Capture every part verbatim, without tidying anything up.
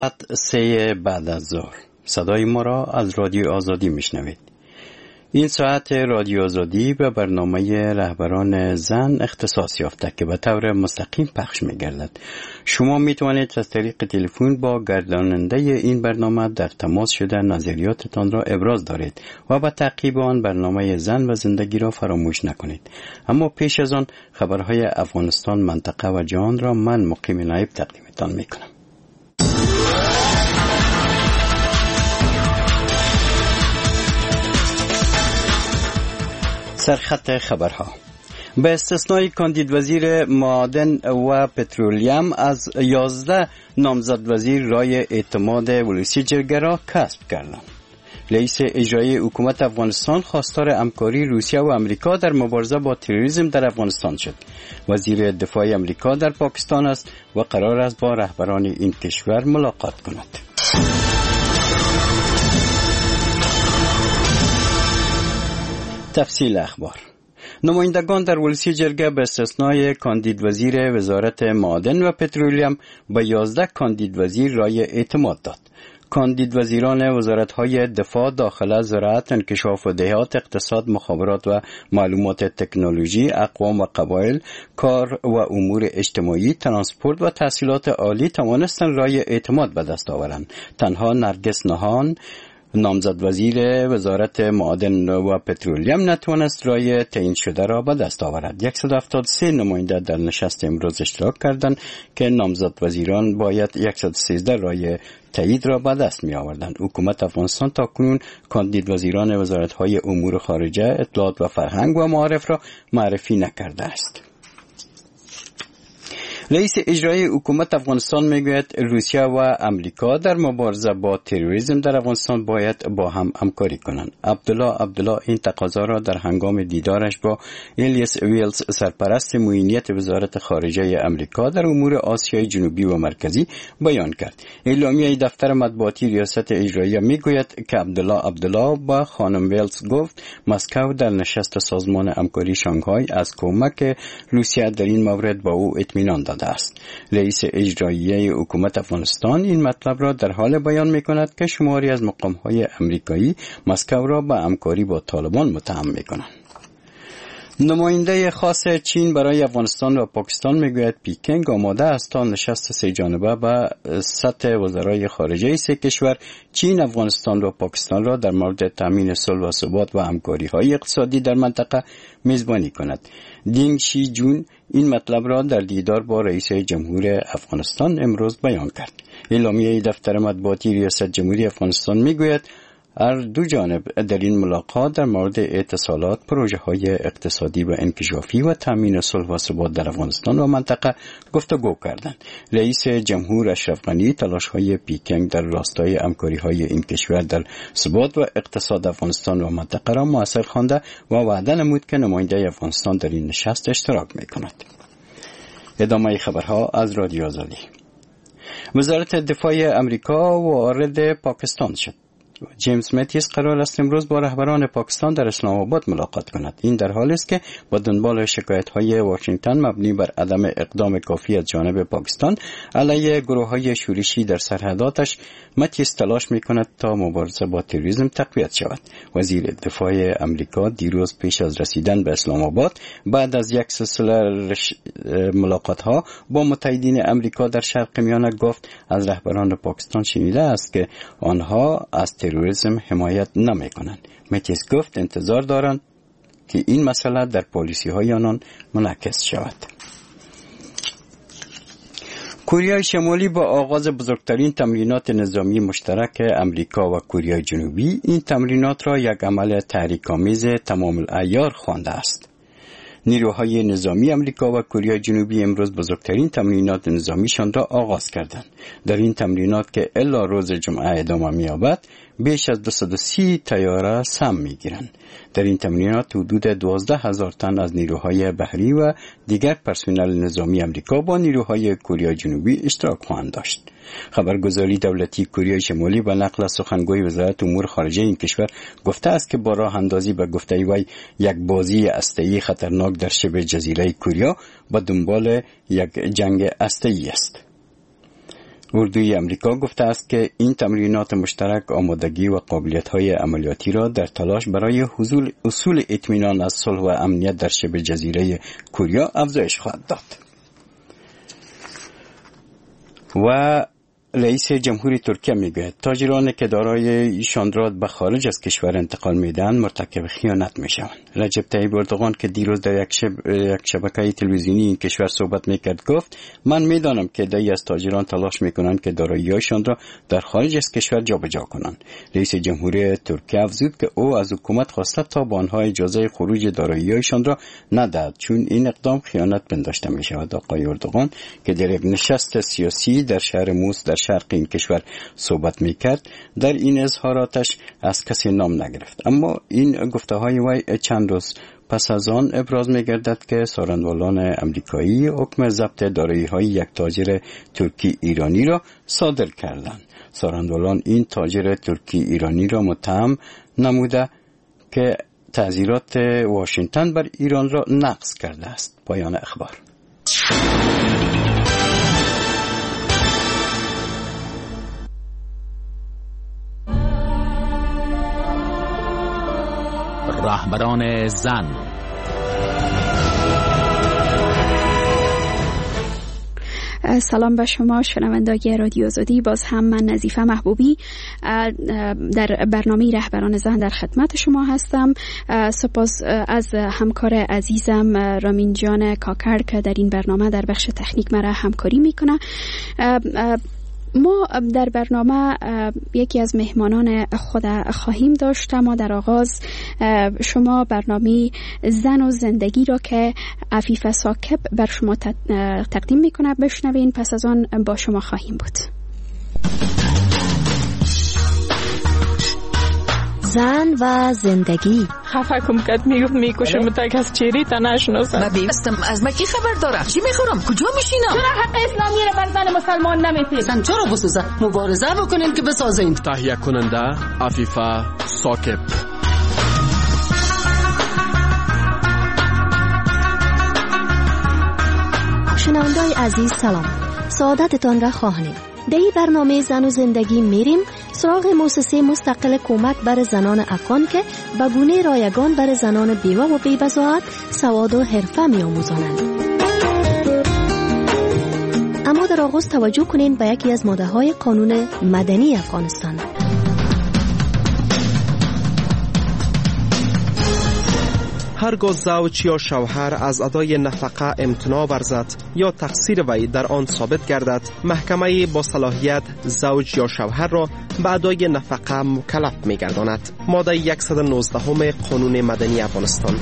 سه بعد از ظهر صدای ما را از رادیو آزادی میشنوید. این ساعت رادیو آزادی به برنامه رهبران زن اختصاص یافته که به طور مستقیم پخش میگردد. شما میتوانید از طریق تلفن با گرداننده این برنامه در تماس شده نظریاتتان را ابراز دارید و به تعقیب آن برنامه زن و زندگی را فراموش نکنید. اما پیش از آن خبرهای افغانستان، منطقه و جهان را من مقیم نایب تقدیمتان میکنم. سرخط خبرها: به استثنای کاندید وزیر معادن و پترولیم از یازده نامزد وزیر رای اعتماد ولسی جرگه را کسب کردند. رئیس اجرایی حکومت افغانستان خواستار همکاری روسیه و امریکا در مبارزه با تروریسم در افغانستان شد. وزیر دفاع امریکا در پاکستان است و قرار است با رهبران این کشور ملاقات کند. تفصیل اخبار: نمایندگان در ولسی جرگه به استثنای کاندید وزیر وزارت معادن و پترولیم به یازده کاندید وزیر رای اعتماد داد. کاندید وزیران وزارت‌های دفاع، داخله، زراعت، انکشاف و دهات، اقتصاد، مخابرات و معلومات تکنولوژی، اقوام و قبایل، کار و امور اجتماعی، ترانسپورت و تحصیلات عالی توانستند رای اعتماد به دست آورند. تنها نرگس نهان، نامزد وزیر وزارت معادن و پترولیم، نتوانست رای تعیین شده را به دست آورد. صد و هفتاد و سه نماینده در نشست امروز اشتراک کردند که نامزد وزیران باید صد و سیزده رای تایید را به دست می آوردند. حکومت افغانستان تاکنون کاندید وزیران وزارت‌های امور خارجه، اطلاعات و فرهنگ و معارف را معرفی نکرده است. رئیس اجرایی حکومت افغانستان میگوید روسیه و امریکا در مبارزه با تروریسم در افغانستان باید با هم همکاری کنند. عبدالله عبدالله این تقاضا را در هنگام دیدارش با الیاس ویلز، سرپرست معینیت وزارت خارجه امریکا در امور آسیای جنوبی و مرکزی، بیان کرد. اعلامیه دفتر مطبوعاتی ریاست اجرایی میگوید که عبدالله عبدالله با خانم ویلز گفت مسکو در نشست سازمان همکاری شانگهای از کمک روسیه در این مورد با او اطمینان داد است. رئیس اجرایی حکومت افغانستان این مطلب را در حال بیان می‌کند که شماری از مقام‌های امریکایی مسکو را به همکاری با طالبان متهم می‌کنند. نماینده خاص چین برای افغانستان و پاکستان میگوید پیکنگ آماده است تا نشست سه جانبه به سطح وزرای خارجه سه کشور چین، افغانستان و پاکستان را در مورد تامین صلح و ثبات و همکاری‌های اقتصادی در منطقه میزبانی کند. دینگ شی جون این مطلب را در دیدار با رئیس جمهور افغانستان امروز بیان کرد. اعلامیه دفتر مطبوعاتی ریاست جمهوری افغانستان میگوید هر دو جانب در این ملاقات در مورد اتصالات، پروژه‌های اقتصادی و انکشافی و تامین صلح و ثبات در افغانستان و منطقه گفتگو کردند. رئیس جمهور اشرف غنی تلاش‌های پیکنگ در راستای همکاری‌های این کشور در ثبات و اقتصاد افغانستان و منطقه را مؤثر خوانده و وعده نمود که نماینده افغانستان در این نشست اشتراک می‌کند. ادامه خبرها از رادیو آزادی. وزارت دفاع امریکا وارد پاکستان شد. جیمز متیس قرار است امروز با رهبران پاکستان در اسلام آباد ملاقات کند. این در حالی است که با دنبال شکایت‌های واشنگتن مبنی بر عدم اقدام کافی از جانب پاکستان علیه گروه‌های شورشی در سرحداتش، متیس تلاش می‌کند تا مبارزه با تروریسم تقویت شود. وزیر دفاع امریکا دیروز پیش از رسیدن به اسلام آباد بعد از یک سلسله ملاقات‌ها با متحدین امریکا در شرق میانه گفت از رهبران پاکستان شنیده است که آنها از تروریسم حمایت نمی کنند. متیس گفت انتظار دارند که این مسئله در پالیسی های آنان منعکس شود. کره شمالی با آغاز بزرگترین تمرینات نظامی مشترک امریکا و کره جنوبی این تمرینات را یک عمل تحریک‌آمیز تمام العیار خوانده است. نیروهای نظامی امریکا و کره جنوبی امروز بزرگترین تمرینات نظامیشان را آغاز کردند. در این تمرینات که الی روز جمعه ادامه می‌یابد، بیش از دویست و سی طیاره سهم می‌گیرند. در این تمرینات حدود دوازده هزار تن از نیروهای بحری و دیگر پرسنل نظامی امریکا با نیروهای کره جنوبی اشتراک خواهند داشت. خبرگزاری دولتی کره شمالی به نقل از سخنگوی وزارت امور خارجه این کشور گفته است که با راه اندازی به گفته وی یک بازی هسته‌ای خطرناک در شبه جزیره کره با دنبال یک جنگ هسته‌ای است. اردوی امریکا گفته است که این تمرینات مشترک آمادگی و قابلیت‌های عملیاتی را در تلاش برای حصول اصول اطمینان از صلح و امنیت در شبه جزیره کوریا افزایش خواهد داد. و رئیس جمهوری ترکیه میگوید تاجرانی که دارای ایشان را به خارج از کشور انتقال میدن مرتکب خیانت میشوند. رجب طیب اردوغان که دیروز در یک, شب... یک شبکه تلویزیونی این کشور صحبت میکرد گفت من میدانم که عده‌ای از تاجران تلاش میکنند که دارایی‌هایشان را در خارج از کشور جابجا کنند. رئیس جمهوری ترکیه افزود که او از حکومت خواسته تا به آنها اجازه خروج دارایی‌هایشان را ندهد چون این اقدام خیانت پنداشته میشود. آقای اردوغان که در یک نشست سیاسی در شهر موس در شرق این کشور صحبت میکرد در این اظهاراتش از کسی نام نگرفت، اما این گفته‌های وی چند روز پس از آن ابراز می‌گردد که سارنوالان امریکایی حکم ضبط دارایی‌های یک تاجر ترکی ایرانی را صادر کردند. سارنوالان این تاجر ترکی ایرانی را متهم نموده که تعزیرات واشنگتن بر ایران را نقض کرده است. پایان اخبار. رهبران زن. سلام به شما شنوندگان رادیو آزادی. باز هم من نظیفه محبوبی در برنامه رهبران زن در خدمت شما هستم. سپاس از همکار عزیزم رامین جان کاکر که در این برنامه در بخش تکنیک مرا همکاری میکنه. ما در برنامه یکی از مهمانان خود خواهیم داشت. ما در آغاز شما برنامه زن و زندگی را که عفیفه ثاقب بر شما تقدیم میکنه بشنوین، پس از آن با شما خواهیم بود. زن و زندگی. خفه کم کت میگفت میکشم تک از چیری تا نشناسم. من بیستم از من کی خبر داره؟ چی میخورم؟ کجا میشینم؟ چرا حق اسلامی را بر زن مسلمان نمیتید؟ زن چرا بسوزه؟ مبارزه بکنین که بسازین. تهیه کننده عفیفه ثاقب. شنوندگان عزیز سلام، سعادتتان را خواهیم. در این برنامه زن و زندگی میریم سراغ مؤسسه مستقل کمک بر زنان افغان که به گونه رایگان بر زنان بیوه و بی‌بضاعت سواد و حرفه می‌آموزانند. اما در آغاز توجه کنین به یکی از ماده‌های قانون مدنی افغانستان. هرگاه زوج یا شوهر از ادای نفقه امتناع ورزد یا تقصیر وی در آن ثابت گردد، محکمه با صلاحیت زوج یا شوهر را به ادای نفقه مکلف می‌گرداند. ماده صد و نوزده قانون مدنی افغانستان.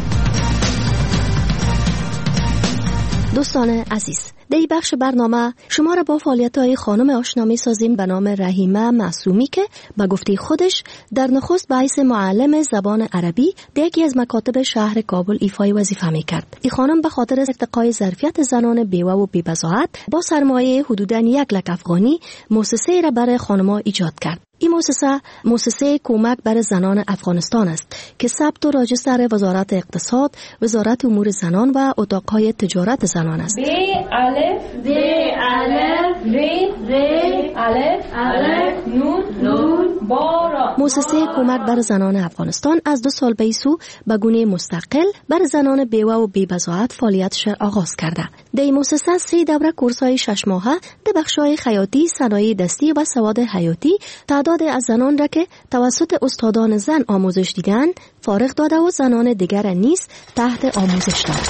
دوستان عزیز، در این بخش برنامه شما را با فعالیت‌های خانم آشنا می‌سازیم به نام رحیمه معصومی که به گفته خودش در نخست به حیث معلم زبان عربی در یکی از مکاتب شهر کابل ایفای وظیفه می‌کرد. این خانم به خاطر ارتقای ظرفیت زنان بیوه و بی‌بضاعت با سرمایه حدوداً یک لک افغانی مؤسسه‌ای را برای خانم‌ها ایجاد کرد. این مؤسسه مؤسسه کمک بر زنان افغانستان است که ثبت و راجستر وزارت اقتصاد، وزارت امور زنان و اتاقهای تجارت زنان است. ب الف د الف ر ر الف الف نون نون بارا. مؤسسه کمک بر زنان افغانستان از دو سال به سو به گونه مستقل بر زنان بیوه و بی‌بضاعت فعالیتش را آغاز کرده. در این مؤسسه سه دوره کورس‌های شش ماهه در بخش‌های خیاطی، صنایع دستی و سواد حیاتی تعداد از زنان را که توسط استادان زن آموزش دیدند فارغ داده و زنان دیگر نیز تحت آموزش داد.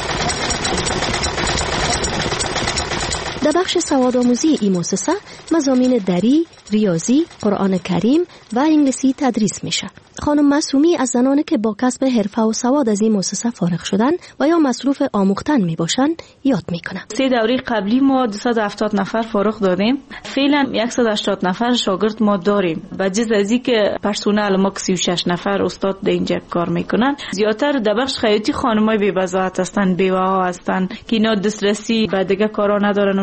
در بخش سواد آموزی این مؤسسه مضامین دری، ریاضی، قرآن کریم و انگلیسی تدریس میشه. خانم معصومی از زنانی که با کسب حرفه و سواد از این مؤسسه فارغ شدن و یا مصروف آموختن می باشند یاد میکنه. سه دوره قبلی ما دویست و هفتاد نفر فارغ دادیم. فعلا صد و هشتاد نفر شاگرد ما داریم. به جز از این که پرسنل ما سی و شش نفر استاد در اینجا کار میکنن. زیاتر در بخش خیاطی خانمای بی‌بضاعت هستن، بیوه ها هستن که اینا دسترسی به دیگه کارا ندارن و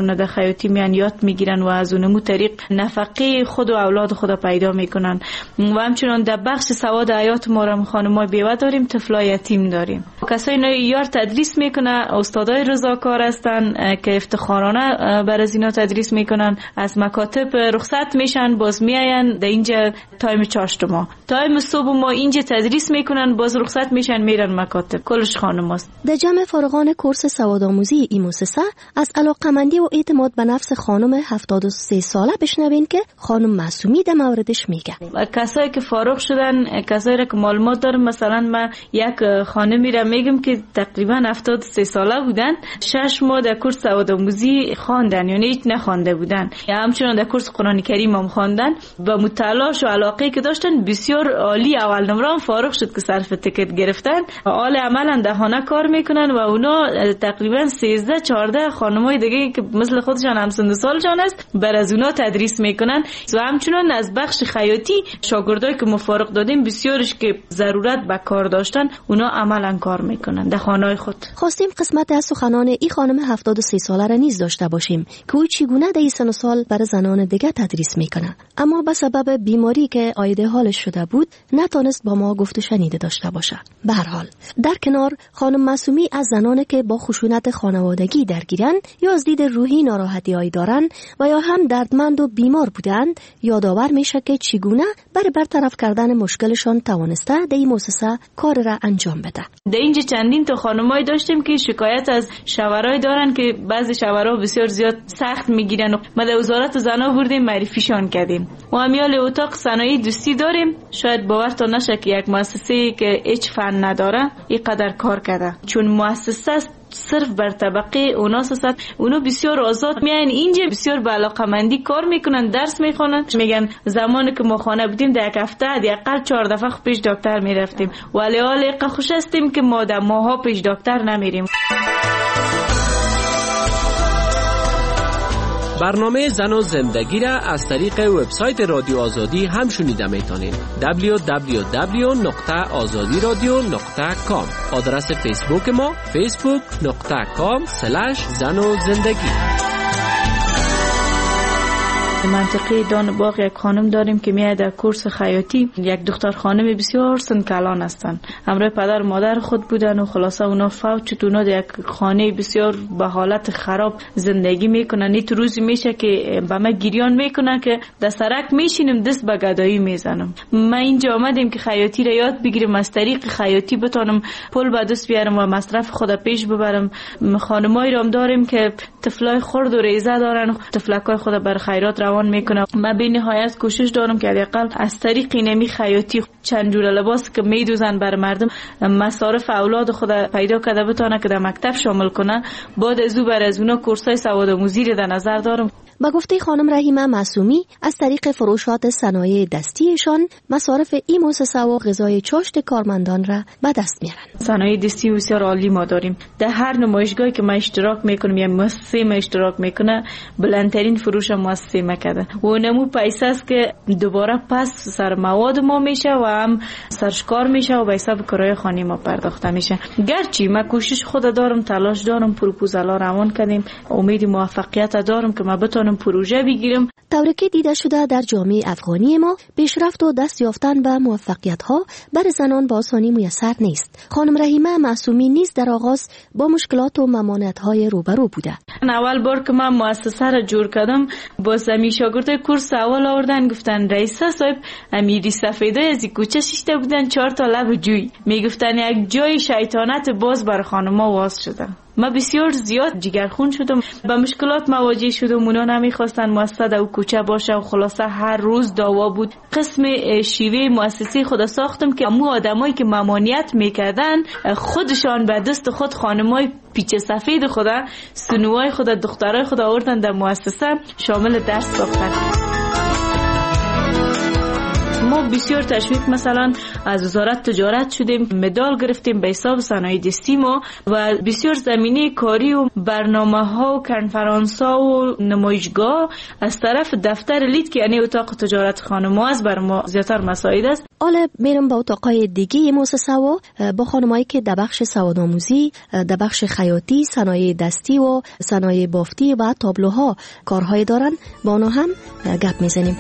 کارونه در خیاطی میان یاد میگیرن و از اونمو طریق نفقه خود و اولاد خود پیدا میکنن. و همچنان در بخش سواد حیات ما را خانمای بیوه داریم، طفلای یتیم داریم. کسای نوع یار تدریس میکنه، استادای رضاکار هستن که افتخارانه بر از اینا تدریس میکنن. از مکاتب رخصت میشن باز میاین در اینجا تایم چاشتما، تایم صبح ما اینجا تدریس میکنن باز رخصت میشن میرن مکاتب. کلش خانم است. در جمع فارغان کورس سوادآموزی این مؤسسه از علاقمندی و اعتماد به نفس خانم هفتاد و سه ساله بشنوین که خانم معصومی در موردش میگه. کسایی که فارغ شدن، کسایی را که معلومات دارم، مثلا من یک خانمی را میگم که تقریبا هفتاد و سه ساله بودن، شش ماه در کورس سوادآموزی خواندن، یعنی هیچ نخوانده بودن. یا همچنان در کورس قرآن کریم هم خواندن. با مطالعه و علاقه که داشتن بسیار عالی اول نمره فارغ شد که صرف تیکت گرفتن. حال عملا در خانه کار میکنن و اونا تقریبا سیزده چهارده خانمای دیگه که مثل خودشان هم سن سالشان است بر از اونا تدریس میکنن. و همچنان از بخش خیاطی شاگردایی که مفارق دادیم بسیارش که ضرورت به کار داشتن اونا عملا کار میکنن در خانه‌های خود. خواستیم قسمت از سخنان این خانم هفتاد و سه ساله را نیز داشته باشیم که او چگونه در این سن و سال برای زنان دیگه تدریس میکنه، اما به سبب بیماری که آیده حالش شده بود نتونست با ما گفت و شنیده داشته باشه. به هر حال در کنار، خانم معصومی از زنانی که با خشونت خانوادگی درگیرن یا از دید روحی ناراحتی‌هایی دارن و یا هم دردمند و بیمار بودند یادآور میشه که چگونه برای برطرف کردن مشکلشان توانسته در این مؤسسه کار را انجام بده. در اینجا چندین تا خانمایی داشتیم که شکایت از شوهرای دارن که بعضی شوهرها بسیار زیاد سخت میگیرن و ما در وزارت زنان بردیم معرفیشان کردیم. و همیال اتاق صنایع دوستی داریم. شاید باورتون نشه که یک مؤسسه که هیچ فن نداره اینقدر کار کرده، چون مؤسسه صرف بر طبقه اوناس است. اونا بسیار آزاد میان اینجا، بسیار با علاقمندی کار میکنن، درس میخونن. میگن زمانی که ما خانه بودیم در یک هفته حداقل چهار دفعه پیش دکتر میرفتیم، ولی حالا خوش هستیم که ما در ماها پیش دکتر نمیریم. برنامه زن و زندگی را از طریق وبسایت رادیو آزادی هم شنیده میتونید. دبلیو دبلیو دبلیو دات آزادی رادیو دات کام. آدرس فیسبوک ما فیسبوک دات کام اسلش زن و زندگی. منطقه دان باغ یک خانم داریم که میاد در کورس خیاطی. یک دختر خانم بسیار سنکلان هستن، همراه پدر و مادر خود بودن و خلاصه اونا فوت شد. اونا در یک خانه بسیار به حالت خراب زندگی میکنن. این روزی میشه که به ما گریان میکنن که در سرک میشینم دست به گدایی میزنم. من اینجا آمدیم که خیاطی را یاد بگیرم، از طریق خیاطی بتونم پول به دست بیارم و مصرف خود پیش ببرم. خانمایی را هم داریم که طفلای خرد و ریزه دارن، طفلکای خود بر خیرات روان میکنم. من به نهایت کوشش دارم که حداقل از طریق نمی خیاطی چند جور لباس که میدوزن بر مردم مصارف اولاد خود پیدا کرده بتونه که در مکتب شامل کنه. بعد از او بر از اونا کورسای سوادآموزی رو در نظر دارم. با گفته خانم رحیمه معصومی از طریق فروشات صنایع دستیشان مصارف این مؤسسه و غذای چاشت کارمندان را به دست میارن. صنایع دستی بسیار عالی ما داریم. در هر نمایشگاهی که ما اشتراک میکنم یا مؤسسه ما اشتراک میکنه بلندترین فروش مؤسسه ما کرده و نمو پیسه است که دوباره پس سر مواد ما میشه و هم سرشکار میشه و به حساب کرایه خانه ما پرداخته میشه. گرچه ما کوشش خود دارم، تلاش دارم، پروپوزالا روان کردیم، امید موفقیت دارم که ما بتونم پروژه بگیرم. طوری که دیده شده در جامعه افغانی ما پیشرفت و دست یافتن به موفقیت ها برای زنان با آسانی میسر نیست. خانم رحیمه معصومی نیز در آغاز با مشکلات و ممانعت های روبرو بوده. اول بار که من مؤسسه را جور کردم با زمین شاگردای کورس اول آوردن، گفتن رئیسه صاحب امیری سفیده از کوچه شیشته بودن چهار تا لب جوی، میگفتن یک جای شیطانت باز بر خانم‌ها واس شده. ما بسیار زیاد جگرخون شدم، با مشکلات مواجه شدم. اونا نمیخواستن مؤسسه در کوچه باشه و خلاصه هر روز دعوا بود. قسم شیوه مؤسسه خود ساختم که مو آدمایی که ممانعت میکردن خودشان به دست خود خانمای پیچ سفید خود، سنوای خود، دخترای خود آوردن در مؤسسه شامل درس ساختن. ما بسیار تشویق مثلا از وزارت تجارت شدیم، مدال گرفتیم به حساب صنایع دستی ما و بسیار زمینه کاری و برنامه ها و کنفرانس ها و نمایشگاه از طرف دفتر لید که یعنی اتاق تجارت خانم‌ها از بر ما زیاتر مساعد است. حالا میرم با اتاقای دیگه مؤسسه و با خانمایی که در بخش سوادآموزی، در بخش خیاطی، صنایع دستی و صنایع بافتی و تابلوها کارهای دارن، با اونها هم گپ میزنیم.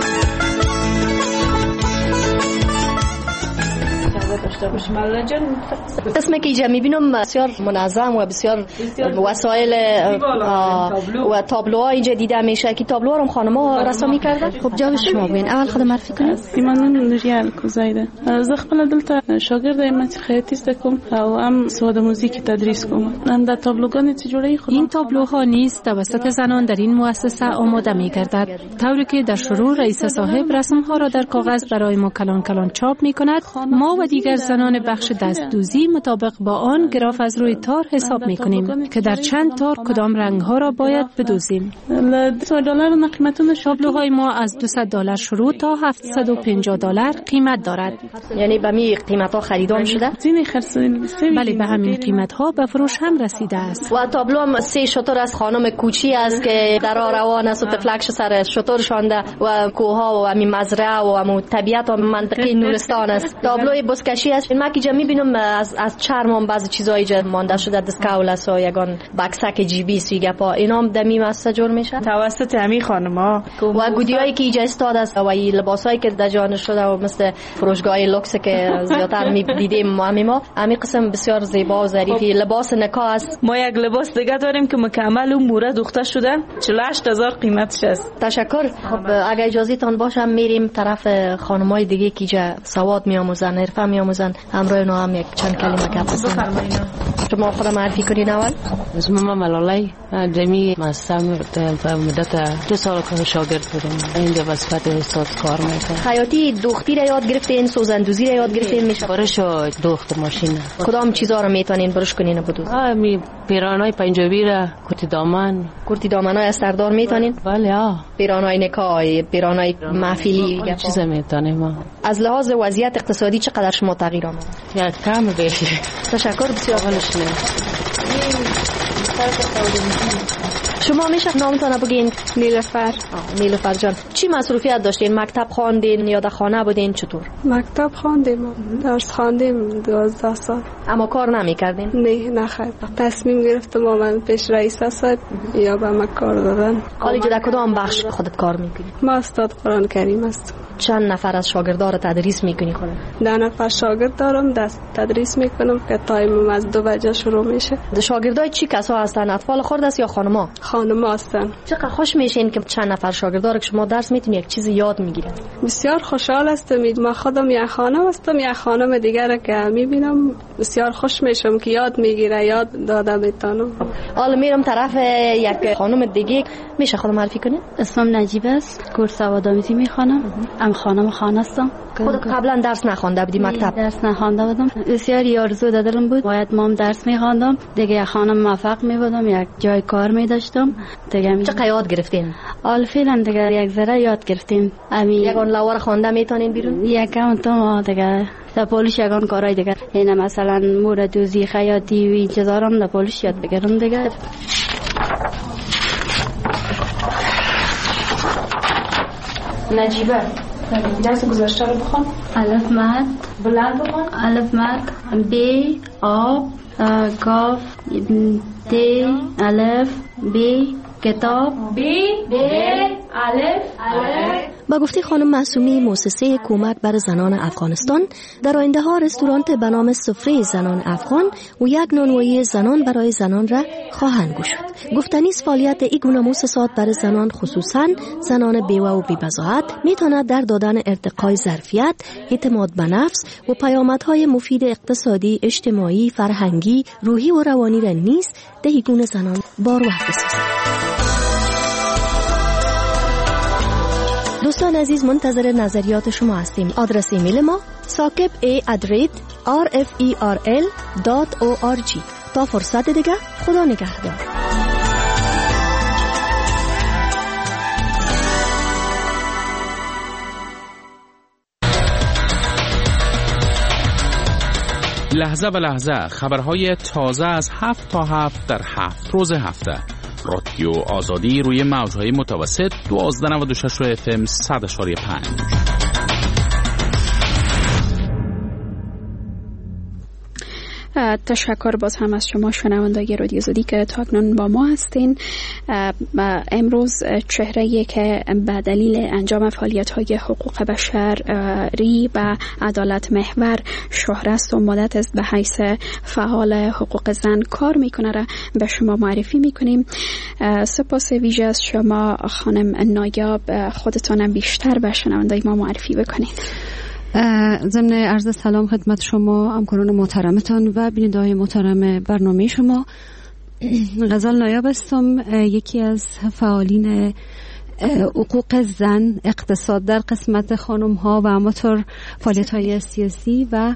قسمی که اینجا میبینم بسیار منظم و بسیار وسایل و تابلوها اینجا دیده میشه که تابلوها رو خانم‌ها رسم می‌کردن. خب جواب شما ببین، اول خود معرفی کنید. ایمان نوریال کوزایده. ز خپل دلته شاګرد یم چې خیاطی زده کوم او هم سواد موزیک تدریس کوم. من در تابلوگان چې جوړی خودم. این تابلوها نیز توسط زنان در این مؤسسه آماده می‌گردد. طوری که در شروع رئیس صاحب رسم‌ها را در کاغذ برای ما کلان کلان چاپ می‌کند. ما و دیگر زنان بخش دستدوزی مطابق با آن گراف از روی تار حساب می‌کنیم که در چند تار کدام رنگ‌ها را باید بدوزیم. تابلوهای ما از دویست دلار شروع تا هفتصد و پنجاه دلار قیمت دارد. یعنی به می قیمت‌ها خریدام شده؟ بله، به همین قیمت‌ها به فروش هم رسیده است. و تابلو هم سه شتر از خانم کوچی است که در راه روان است و تفلکش سر شتر شانده و کوها و همین مزرعه و همون طبیعت و منطقه نورستان است. تابلوی بزکشی است. من که می‌بینم از از چرم بعضی چیزا اینجا مانده شده، دستکول است و یگان بکسک جیبی سویگا پا اینام دمی مسته جور میشه توسط همین خانم‌ها و گودیایی که اینجا استاد است و این لباسایی که در جان شده و مثل فروشگاه لوکس که زیاتر می‌دیدیم ما ما همین قسم بسیار زیبا و ظریفی لباس نکاح است. ما یک لباس دیگه داریم که مکمل اون موره دوخته شده، چهل و هشت هزار قیمتش است. تشکر. خب اگه اجازه تان باشه میریم طرف خانم‌های دیگه که اینجا سواد میآموزن، حرفه میآموزن، همراه اونا هم یک چند کلمه گپ بزنیم. شما خود معرفی کنید اول. اسم من ملالای جمی مستم در مدت دو سال که شاگرد بودم اینجا وظیفه استاد کار میکنم. خیاطی دوختی را یاد گرفتین، سوزندوزی را یاد گرفتین؟ میشه برش دوخت ماشین. کدام چیزا رو میتونین برش کنین بدوز؟ ها می پیرانای پنجابی را، کرتی دامن. کرتی دامنای استردار میتونین؟ بله ها. پیرانای نکاح، پیرانای محفلی، چیزا میتونیم ما. از لحاظ وضعیت اقتصادی چقدر شما تغییر آمد؟ یا کم بهش. تشکر بسیار. شما میشه نامتون بگین؟ نیلوفر. نیلوفر جان، چی مصروفیت داشتین؟ مکتب خواندین یا در خانه بودین؟ چطور؟ مکتب خواندیم، درس خواندیم دوازده سال. اما کار نمیکردین؟ نه نخیر. تصمیم گرفتم من پیش رئیس صاحب یا به من کار دادن. حالا در کدام بخش خودت کار میکنی؟ ما استاد قرآن کریم هستم. چند نفر از شاگردان رو تدریس میکنی خودت؟ ده نفر شاگرد دارم، دست تدریس میکنم که تایم از دو بجه شروع میشه. شاگردای چی کسا هستن؟ اطفال خرد است یا خانما؟ خانما هستن. چقدر خوش میشین که چند نفر شاگردان رو که شما درس میتونی یک چیزی یاد میگیرن؟ بسیار خوشحال هستم. ما خودم یک خانم هستم، یک خانم دیگر که میبینم بسیار خوش میشم که یاد میگیره، یاد داده میتونم. حالا میرم طرف یک خانم دیگه. میشه خودم معرفی کنید؟ اسمم نجیب است، کورس سوادآموزی میخوانم. ام خانم خانه هستم. خودت قبلا درس نخوانده بودی مکتب؟ درس نخوانده بودم. بسیار آرزو دادم بود باید مام درس میخواندم دیگه، خانم موفق میبودم، یک جای کار میداشتم دیگه. چه یاد گرفتین؟ حال فعلا دیگه یک ذره یاد گرفتیم. همین یگان لوار خوانده میتونین بیرون؟ یکم تو دیگه در پولیش یگان کارهای دیگه، اینا مثلا مور دوزی، خیاطی و این چیزا رو در پولیش یاد بگیرم دیگه. نجیبه درس گذشته رو بخون. الف مد بلند بخون. الف مد ب آب کاف د الف ب کتاب ب ب الف الف. با گفته خانم معصومی، مؤسسه کمک بر زنان افغانستان در آینده ها رستوران به نام سفره زنان افغان و یک نانوایی زنان برای زنان را خواهند گشود. گفتنیست فعالیت این گونه مؤسسات برای زنان، خصوصا زنان بیوه و بی‌بضاعت، میتواند در دادن ارتقای ظرفیت، اعتماد به نفس و پیامدهای مفید اقتصادی، اجتماعی، فرهنگی، روحی و روانی را نیز ده این گونه زنان بارور بسازد. دوستان عزیز، منتظر نظریات شما هستیم. آدرس ایمیل ما ساکب ای ادرید آر اف ای آر ال دات او آر جی. تا فرصت دیگه، خدا نگهدار. لحظه به لحظه خبرهای تازه از هفت تا هفت در هفت روز هفته. رادیو آزادی روی موجهای متوسط دوازده نود و شش اف ام صد اشاری پنج. تشکر باز هم از شما شنوندگان رادیو آزادی که تاکنون با ما هستین. امروز چهره‌ای که به دلیل انجام فعالیت‌های حقوق بشری و عدالت محور شهرت و مدت است به حیث فعال حقوق زن کار میکنه را به شما معرفی میکنیم. سپاس ویژه از شما خانم نایاب، خودتان بیشتر به شنوندگان ما معرفی بکنید. ضمن عرض سلام خدمت شما همکاران محترمتان و بیننده‌های محترم برنامه شما. غزال نایاب هستم، یکی از فعالین حقوق زن اقتصاد در قسمت خانم ها و همانطور فعالیت های سیاسی و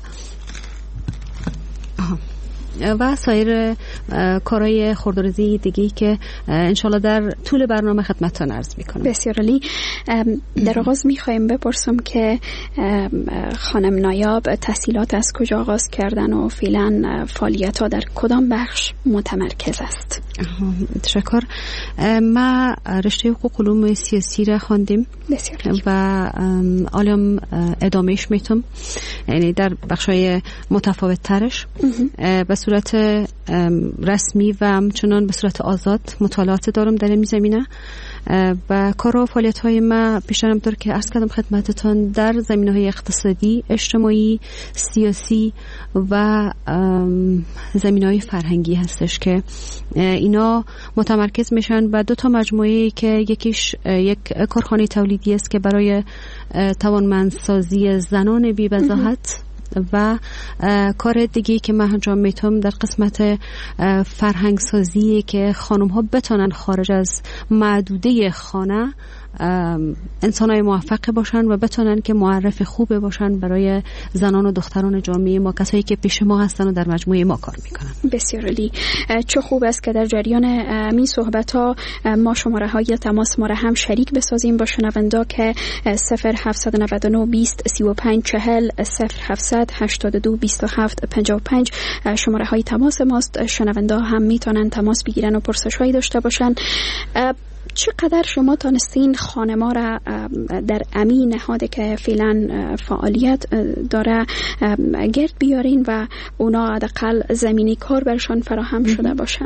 و سایر کارهای خردورزی دیگی که انشالله در طول برنامه خدمتتان عرض میکنم. بسیار عالی. در آغاز میخوایم بپرسم که خانم نایاب تحصیلات از کجا آغاز کردن و فعلا فعالیت ها در کدام بخش متمرکز است؟ تشکر. ما رشته حقوق علوم سیاسی را خواندیم و الان ادامهش میتونم، یعنی در بخشای متفاوت ترش به صورت رسمی و همچنان به صورت آزاد مطالعات دارم در این زمینه و کار و فعالیت های ما پیشترم طور که عرض کردم خدمتتان در زمینه های اقتصادی، اجتماعی، سیاسی و زمینه های فرهنگی هستش که اینا متمرکز میشن و دو تا مجموعه که یکیش یک کارخانه تولیدی است که برای توانمندسازی زنان بی بضاحت و کار دیگه که من انجام میتونم در قسمت فرهنگ سازی که خانم ها بتونن خارج از محدوده خانه انسانای موفق باشن و بتونن که معرف خوب باشن برای زنان و دختران جامعه ما، کسایی که پیش ما هستن و در مجموعه ما کار میکنن. بسیار عالی. چه خوب است که در جریان این صحبت ها ما شماره های تماس ما را هم شریک بسازیم با شنوندا که صفر هفتصد و نود و نه بیست سی و پنج چهل صفر هفتصد هشتاد و دو بیست و هفت پنجاه و پنج شماره های تماس ماست. شنوندا هم میتونن تماس بگیرن و پرسش هایی داشته باشن. چقدر شما تانستین خانما را در امین نهاده که فعلا فعالیت داره گرد بیارین و اونا حداقل زمینی کار برشان فراهم شده باشه؟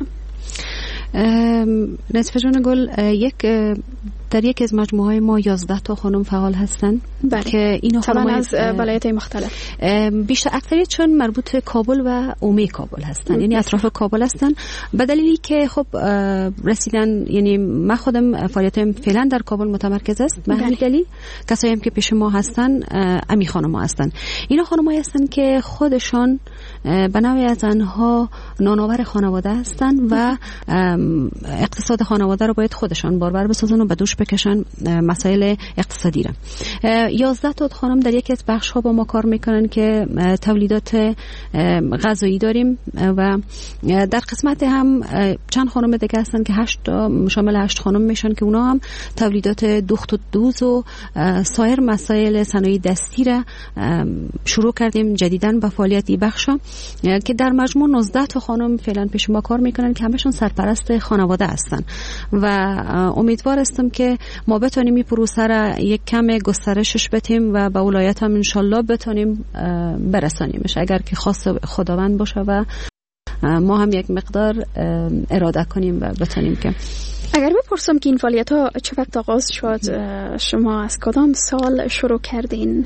نصف جان گل، یک در یک از مجموعه های ما یازده تا خانم فعال هستن. بله. که اینا طبعا از ولایت مختلف، بیشتر اکثریت چون مربوط کابل و عمه کابل هستن، یعنی اطراف کابل هستن، به دلیلی که خب رسیدن، یعنی من خودم فعالیتم فعلا در کابل متمرکز است. به همین دلیل کسایی هم که پیش ما هستن امی خانم ها هستن. اینا خانمایی هستن که خودشان به نوعی از آنها نانآور خانواده هستن و اقتصاد خانواده رو باید خودشان باربر بسازن و به دوش بکشن مسائل اقتصادی را. یازده تا خانم در یکی از بخش ها با ما کار میکنن که تولیدات غذایی داریم و در قسمت هم چند خانم دیگه هستن که هشت شامل هشت خانم میشن که اونا هم تولیدات دوخت و دوز و سایر مسائل صنایع دستی را شروع کردیم جدیداً به فعالیت بخش که در مجموع نوزده تا خانم فعلا پیش ما کار میکنن که همشون سرپرست خانواده هستن و امیدوار هستم که ما بتونیم این پروسه را یک کم گسترشش بدیم و به ولایت هم انشالله بتونیم برسانیمش اگر که خواست خداوند باشه و ما هم یک مقدار اراده کنیم و بتونیم که. اگر بپرسم که این فعالیت ها چه وقت آغاز شد، شما از کدام سال شروع کردین؟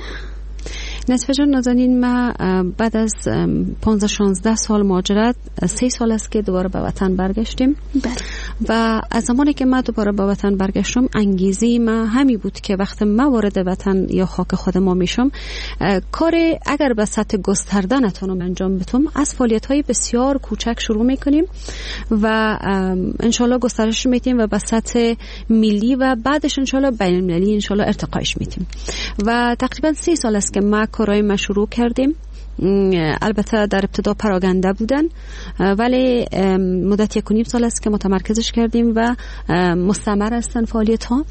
نصف جان نازنین، ما بعد از پانزده شانزده سال مهاجرت سه سال است که دوباره به وطن برگشتیم. بله. و از زمانی که ما دوباره به وطن برگشتم انگیزه ما همین بود که وقتی ما وارد وطن یا خاک خود ما میشم کار اگر به سطح گسترده نتونم انجام بدم از فعالیت های بسیار کوچک شروع میکنیم و انشالله گسترش میدیم و به سطح ملی و بعدش انشالله بین المللی انشالله ارتقایش میدیم و تقریبا سه سال است که ما کارهای ما شروع کردیم. البته در ابتدا پراگنده بودن ولی مدت یک و نیم سال است که متمرکزش کردیم و مستمر هستن فعالیت ها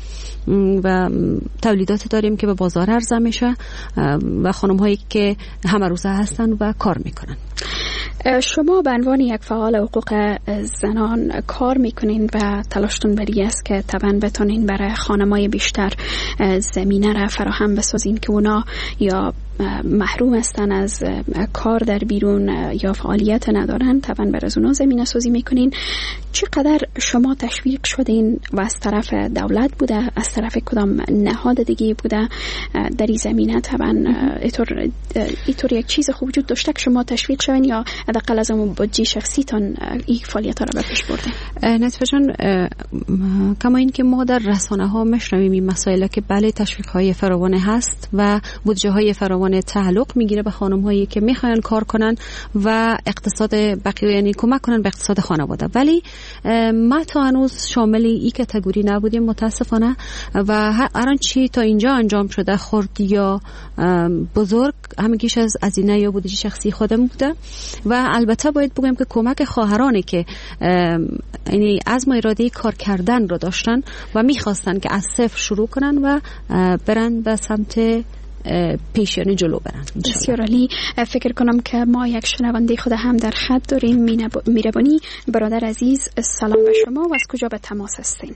و تولیدات داریم که به بازار عرضه میشه و خانم هایی که همه روزه هستن و کار میکنن. شما به عنوان یک فعال حقوق زنان کار میکنین و تلاشتون بری است که طبعا بتونین برای خانمای بیشتر زمینه را فراهم بسازین که اونا یا محروم هستن از کار در بیرون یا فعالیت ندارن، طبعا بر از اونا زمینه سازی میکنین. چقدر شما تشویق شدین و از طرف دولت بوده، از طرف کدام نهاد دیگه بوده در این زمینه؟ طبعا اینطور اینطور یک چیز خوب وجود داشته که شما تشویق شوین یا حداقل از اون بودجه شخصیتان این فعالیت ها را به پیش برده؟ نصف جان، کما این که ما در رسانه ها میشنویم این مسائل که بله تشویق های فراوان هست و بودجه های فراوان تعلق میگیره به خانم هایی که میخواین کار کنن و اقتصاد بقیه، یعنی کمک کنن به اقتصاد خانواده، ولی ما تا هنوز شامل این کاتگوری نبودیم متاسفانه و هر چی تا اینجا انجام شده خرد یا بزرگ همگیش از هزینه یا بودجه شخصی خودم بوده. و البته باید بگم که کمک خواهرانی که یعنی عزم و اراده کار کردن رو داشتن و میخواستن که از صفر شروع کنن و برن به سمت پیشیانی جلو برن. بسیار عالی. فکر کنم که ما یک شنونده خود هم در خط داریم. میربانی برادر عزیز، سلام به شما و از کجا به تماس هستین؟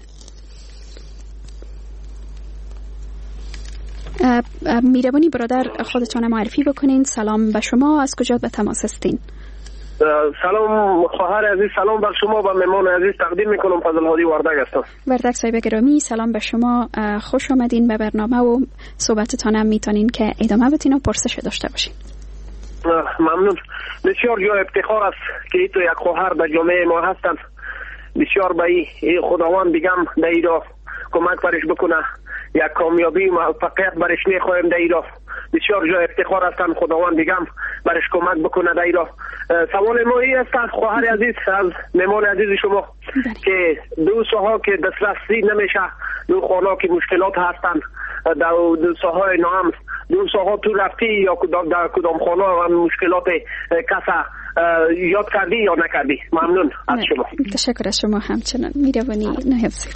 میربانی برادر خودتان معرفی بکنین. سلام به شما، از کجا به تماس هستین؟ سلام خواهر عزیز، سلام بر شما و مهمان عزیز تقدیم میکنم. فضل هادی وردک هستم. وردک صاحب گرامی، سلام به شما، خوش آمدین به برنامه و صحبتتان هم میتونین که ادامه بدین و پرسش داشته باشین. ممنون. بسیار جای افتخار است که ایتو یک خواهر در جامعه ما هستن. بسیار به ای خداوند بگم در ایرا کمک برش بکنه، یک کامیابی و موفقیت برش میخوایم در ایرا. بسیار جای افتخار هستن، خداوند بگم برش کمک بکنه در ایرا. سوال ما این است خواهر عزیز از مهمان عزیز شما که دو ساها که دسترسی نمیشه، دو خانه که مشکلات هستن در دو ساهای نام، دو ساها تو رفتی یا در کدام خانه و مشکلات کسا یاد کردی یا نکردی؟ ممنون از شما. تشکر از شما همچنان. میروانی نهبزی.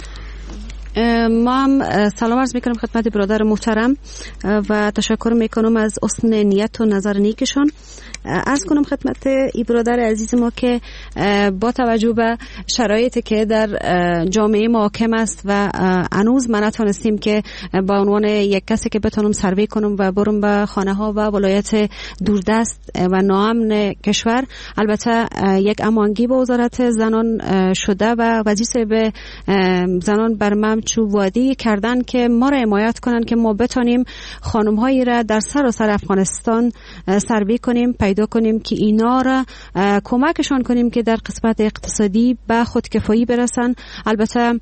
ما هم سلام عرض میکنم خدمت برادر محترم و تشکر میکنم از حسن نیت و نظر نیکشان. عرض کنم خدمت ای برادر عزیز ما که با توجه به شرایطی که در جامعه ما حاکم است و هنوز ما نتونستیم که با عنوان یک کسی که بتونم سروی کنم و برم به خانه ها و ولایت دوردست و ناامن کشور، البته یک امانگی به وزارت زنان شده و وظیفه به زنان برمم چو وادی کردن که ما را حمایت کنن که ما بتونیم خانم هایی را در سراسر افغانستان سروی کنیم، پیدا کنیم که اینا را کمکشان کنیم که در قسمت اقتصادی به خودکفایی برسن. البته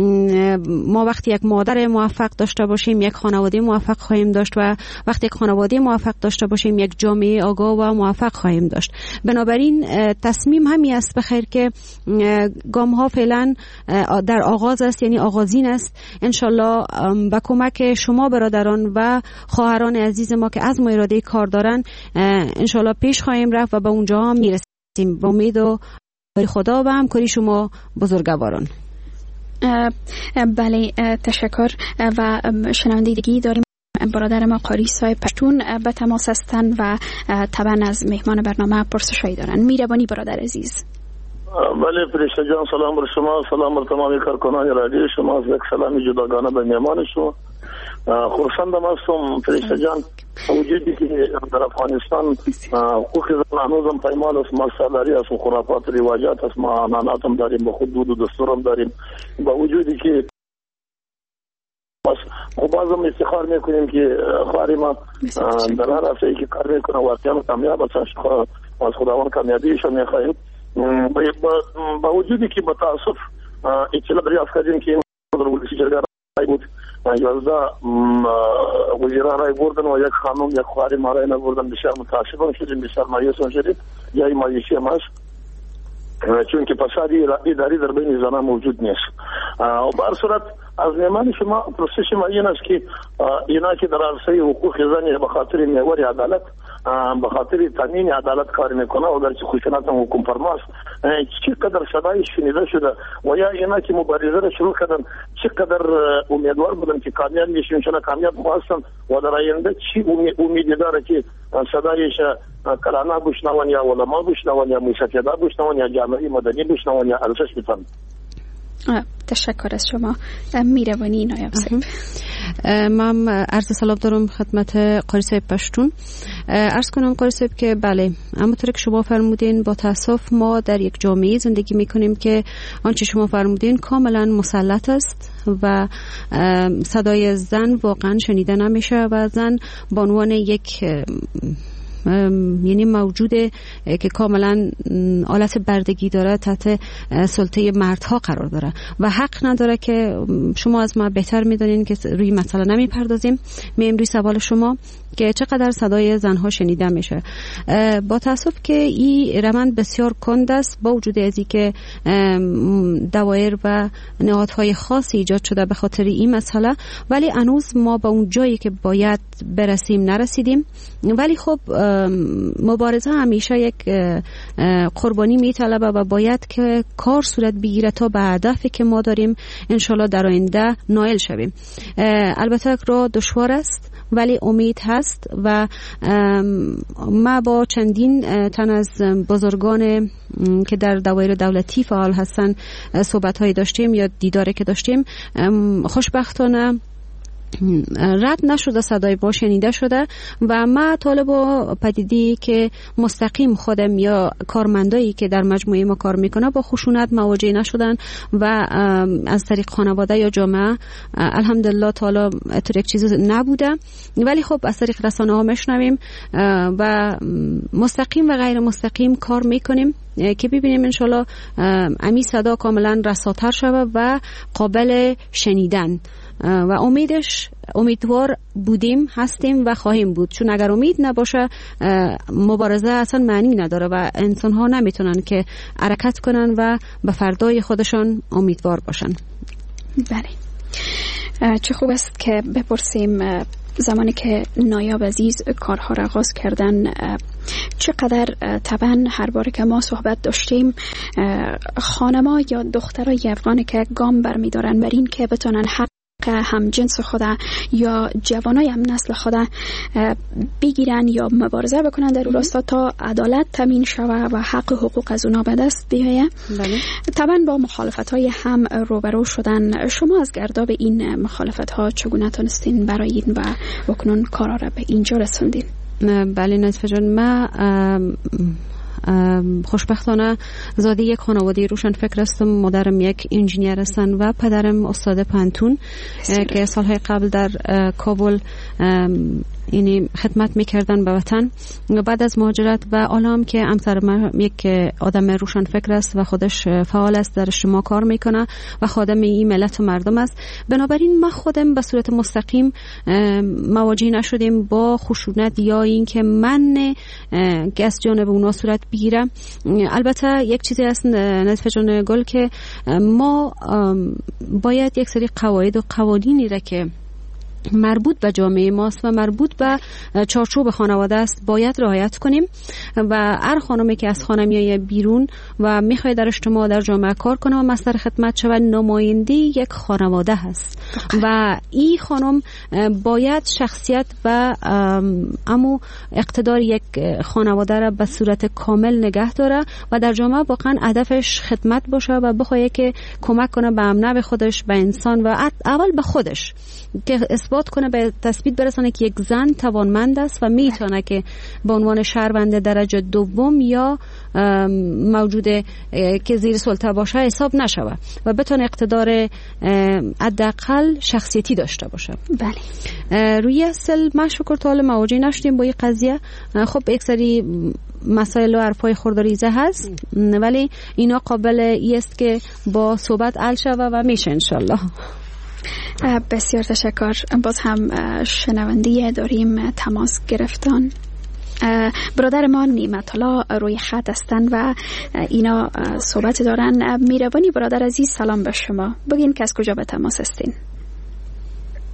ما وقتی یک مادر موفق داشته باشیم یک خانواده موفق خواهیم داشت و وقتی یک خانواده موفق داشته باشیم یک جامعه آگاه و موفق خواهیم داشت. بنابراین تصمیم همی است بخیر که گام ها فعلا در آغاز است، یعنی آغازین است. انشالله با کمک شما برادران و خواهران عزیز ما که عزم و اراده کار دارن انشالله پیش خواهیم رفت و به اونجا هم میرسیم با امید و خدا و همکاری شما بزرگواران. بله تشکر. و شنونده دیگه داریم برادر ما قاری صاحب پشتون به تماس هستن و طبعا از مهمان برنامه پرسشایی دارن. میربانی برادر عزیز. بله فرشته جان، سلام بر شما، سلام بر تمامی کارکنان رادیو شما، از یک سلامی جداگانه به مهمان شما. خورسندم هستم فرشته جان وجودی که در افغانستان حقوق زن هنوزم پایمال است، مالسالاری است و خرافات و رواجات است. ما امانات هم داریم، به خود بود و دستور هم داریم. با وجودی که خب بازم افتخار میکنیم که خواهر ما در هر عرصه‌ای که کار میکنه واقعا کامیاب است. از خداوند کامیابیش میخواهیم. با وجودی که با تاسف اطلاع دریافت کردیم که این رئیس جرگه رای بود، یازده وزیران رای بردن و یک خانم یک خواهر ما رای نبردن. بسیار متاسفم شدیم، بسیار مایوسم شدیم. جای مایوسی هم هست چون که فساد اداری در بین زنان موجود نیست. و به هر صورت از مهمان شما پرسش ما این است که اینا که در عرصه حقوق زن به خاطر محور عدالت به خاطر تامین عدالت کار میکنه و در خشونت حکومت فرماست، چقدر صدای شنیده شده و یا اینا که مبارزه را شروع کردن چقدر امیدوار بودن که کامیاب میشن، چون کامیاب هستن و در آینده چی امیدی داره که صدایش کلانه بشنون یا علما بشنون یا موسیقیدان بشنون یا جامعه مدنی بشنون یا ارزش بدن. تشکر از شما. میروانی نایب صاحب. من عرض سلام دارم خدمت قاری صاحب پشتون. عرض کنم قاری صاحب که بله، همونطور که شما فرمودین با تاسف ما در یک جامعه زندگی میکنیم که آنچه شما فرمودین کاملا مسلط است و صدای زن واقعا شنیده نمیشه و زن به عنوان یک یعنی موجوده که کاملا آلت بردگی داره تحت سلطه مردها قرار داره و حق نداره که شما از ما بهتر میدونین که روی مسئله نمیپردازیم. میم روی سوال شما که چقدر صدای زنها شنیده میشه، با تاسف که این روند بسیار کند است با وجود ازی که دوایر و نهادهای خاصی ایجاد شده به خاطر این مسئله، ولی هنوز ما به اون جایی که باید برسیم نرسیدیم. ولی خب مبارزه همیشه یک قربانی میطلبه و باید که کار صورت بگیره تا به هدفی که ما داریم انشالله در آینده نائل شویم. البته راه دشوار است ولی امید هست و ما با چندین تن از بزرگان که در دوایر دولتی فعال هستن صحبت های داشتیم یا دیداری که داشتیم، خوشبختانه رد نشده، صدای با شنیده شده و ما طالب و پدیدی که مستقیم خودم یا کارمندایی که در مجموعه ما کار میکنه با خشونت مواجه نشدن و از طریق خانواده یا جامعه الحمدلله تعالی طور یک چیز نبوده، ولی خب از طریق رسانه ها میشنویم و مستقیم و غیر مستقیم کار میکنیم که ببینیم انشالله امی صدا کاملا رساتر شود و قابل شنیدن و امیدش امیدوار بودیم، هستیم و خواهیم بود، چون اگر امید نباشه مبارزه اصلا معنی نداره و انسان ها نمیتونن که حرکت کنن و به فردای خودشان امیدوار باشن. بله، چه خوب است که بپرسیم زمانی که نایب عزیز کارها را آغاز کردن چقدر طبعا هر بار که ما صحبت داشتیم خانما یا دخترای افغانی که گام برمیدارن بر این که بتونن حق هم جنس خدا یا جوانای هم نسل خدا بگیرن یا مبارزه بکنن در اون راستا تا عدالت تامین شوه و حق حقوق از اونا به دست بیایه. بله. طبعا با مخالفت های هم روبرو شدن. شما از گرداب این مخالفت ها چگونه تونستین برایین و بکنون کارا را به اینجا رسوندین؟ بله نصف جان، ما خوشبختانه زاده یک خانواده روشن فکر هستم. مادرم یک انجینیر هستن و پدرم استاد پانتون که سالهای قبل در کابل یعنی خدمت میکردن به وطن. بعد از مهاجرت و الان که همسر من یک آدم روشن فکر است و خودش فعال است، در اجتماع کار میکنه و خادم این ملت و مردم است، بنابراین ما خودم به صورت مستقیم مواجه نشدیم با خشونت یا این که من که از جانب اونا صورت بگیرم. البته یک چیزی هست نصف جان گل که ما باید یک سری قواعد و قوانینی را که مربوط به جامعه ماست و مربوط به چارچوب خانواده است باید رعایت کنیم و هر خانمی که از خانه میای بیرون و میخواد در اجتماع در جامعه کار کنه و مصدر خدمت شود نماینده یک خانواده هست و این خانم باید شخصیت و امو اقتدار یک خانواده را به صورت کامل نگه داره و در جامعه واقعا هدفش خدمت باشه و بخواد که کمک کنه به امنه به خودش، به انسان و اول به خودش که اثبات کنه، به تثبیت برسانه که یک زن توانمند است و میتونه که به عنوان شهروند درجه دوم یا موجوده که زیر سلطه باشه حساب نشوه و بتونه اقتدار حداقل شخصیتی داشته باشه. بله. روی اصل ما شکر تعالی مواجه نشدیم با این قضیه. خب یک سری مسائل و حرفای خردریزه هست ولی اینا قابل ای است که با صحبت حل شوه و میشه انشالله. بسیار تشکر. باز هم شنونده داریم تماس گرفتان. برادر ما نعمت الله روی خط هستن و اینا صحبت دارن. میروانی برادر عزیز سلام به شما، بگین که از کجا به تماس هستین؟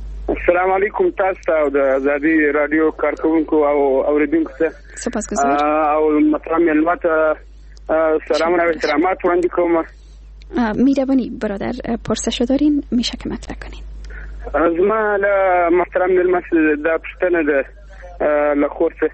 السلام علیکم تاسو ته د ازادي رادیو کارکونکو او اوریدونکو ته سپاسگزار او محترم ملت سلام و احترامات وړاندې کوم. میروانی برادر پرسش دارین میشه که مطرح کنین؟ از ما له محترم ملت د پښتنه د لخورته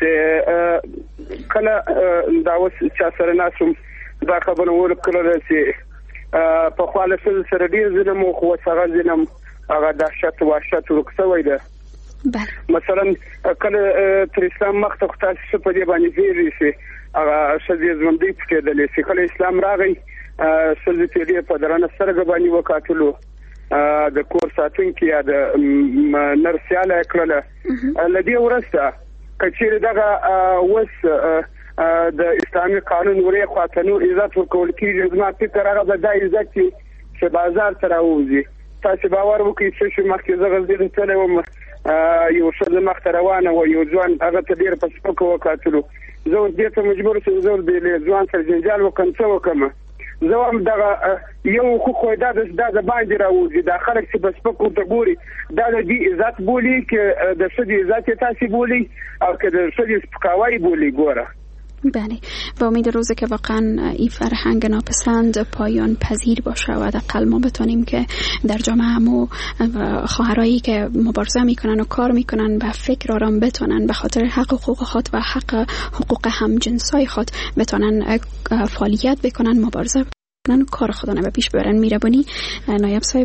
کله دا اوس چا سره ناسم دا خبره ورکړل چې په خواله سره ډیر ظلم او خو څنګه ظلم هغه دهشت وحشت ورکسوي ده. مثلا کله تر اسلام مخته تاسو په دې باندې ویری شي هغه شذې ژوندۍ پکېدلې چې کله اسلام راغی شذې دې په درنه سرګ باندې وکاتلو د کور ساتونکو یا د نرسیاله کړله لدی ورسته کچېره دغه وس د اسلامي قانون ورې خاطنو عزت ورکول کیږي. زما فکر هغه به د عزت چې بازار سره وځي. تاسو باور وکړئ چې مخکې زه غزل ته وم یو څه مخ روانه و یو ځوان هغه ته ډیر په سپکو وکاتلو. زه دې ته مجبور شوم زه دې ځوان سره جنجال وکم څه وکم. زه هم دغه یو خو خو دا د باندې راوځي دا خلک چې په سپکو ته ګوري دا د دې عزت بولی کې د شدي عزت تاسو بولی او که د شدي سپکاوی بولی ګوره. بله با امید روزی که واقعا این فرهنگ ناپسند پایان پذیر باشه و حداقل ما بتونیم که در جامعه خواهرایی که مبارزه میکنن و کار میکنن به فکر آرام بتونن به خاطر حق حقوق خود و حق حقوق همجنسای خود بتونن فعالیت بکنن مبارزه بکنن و کار خودانه به پیش ببرن. میربانی نایب صاحب.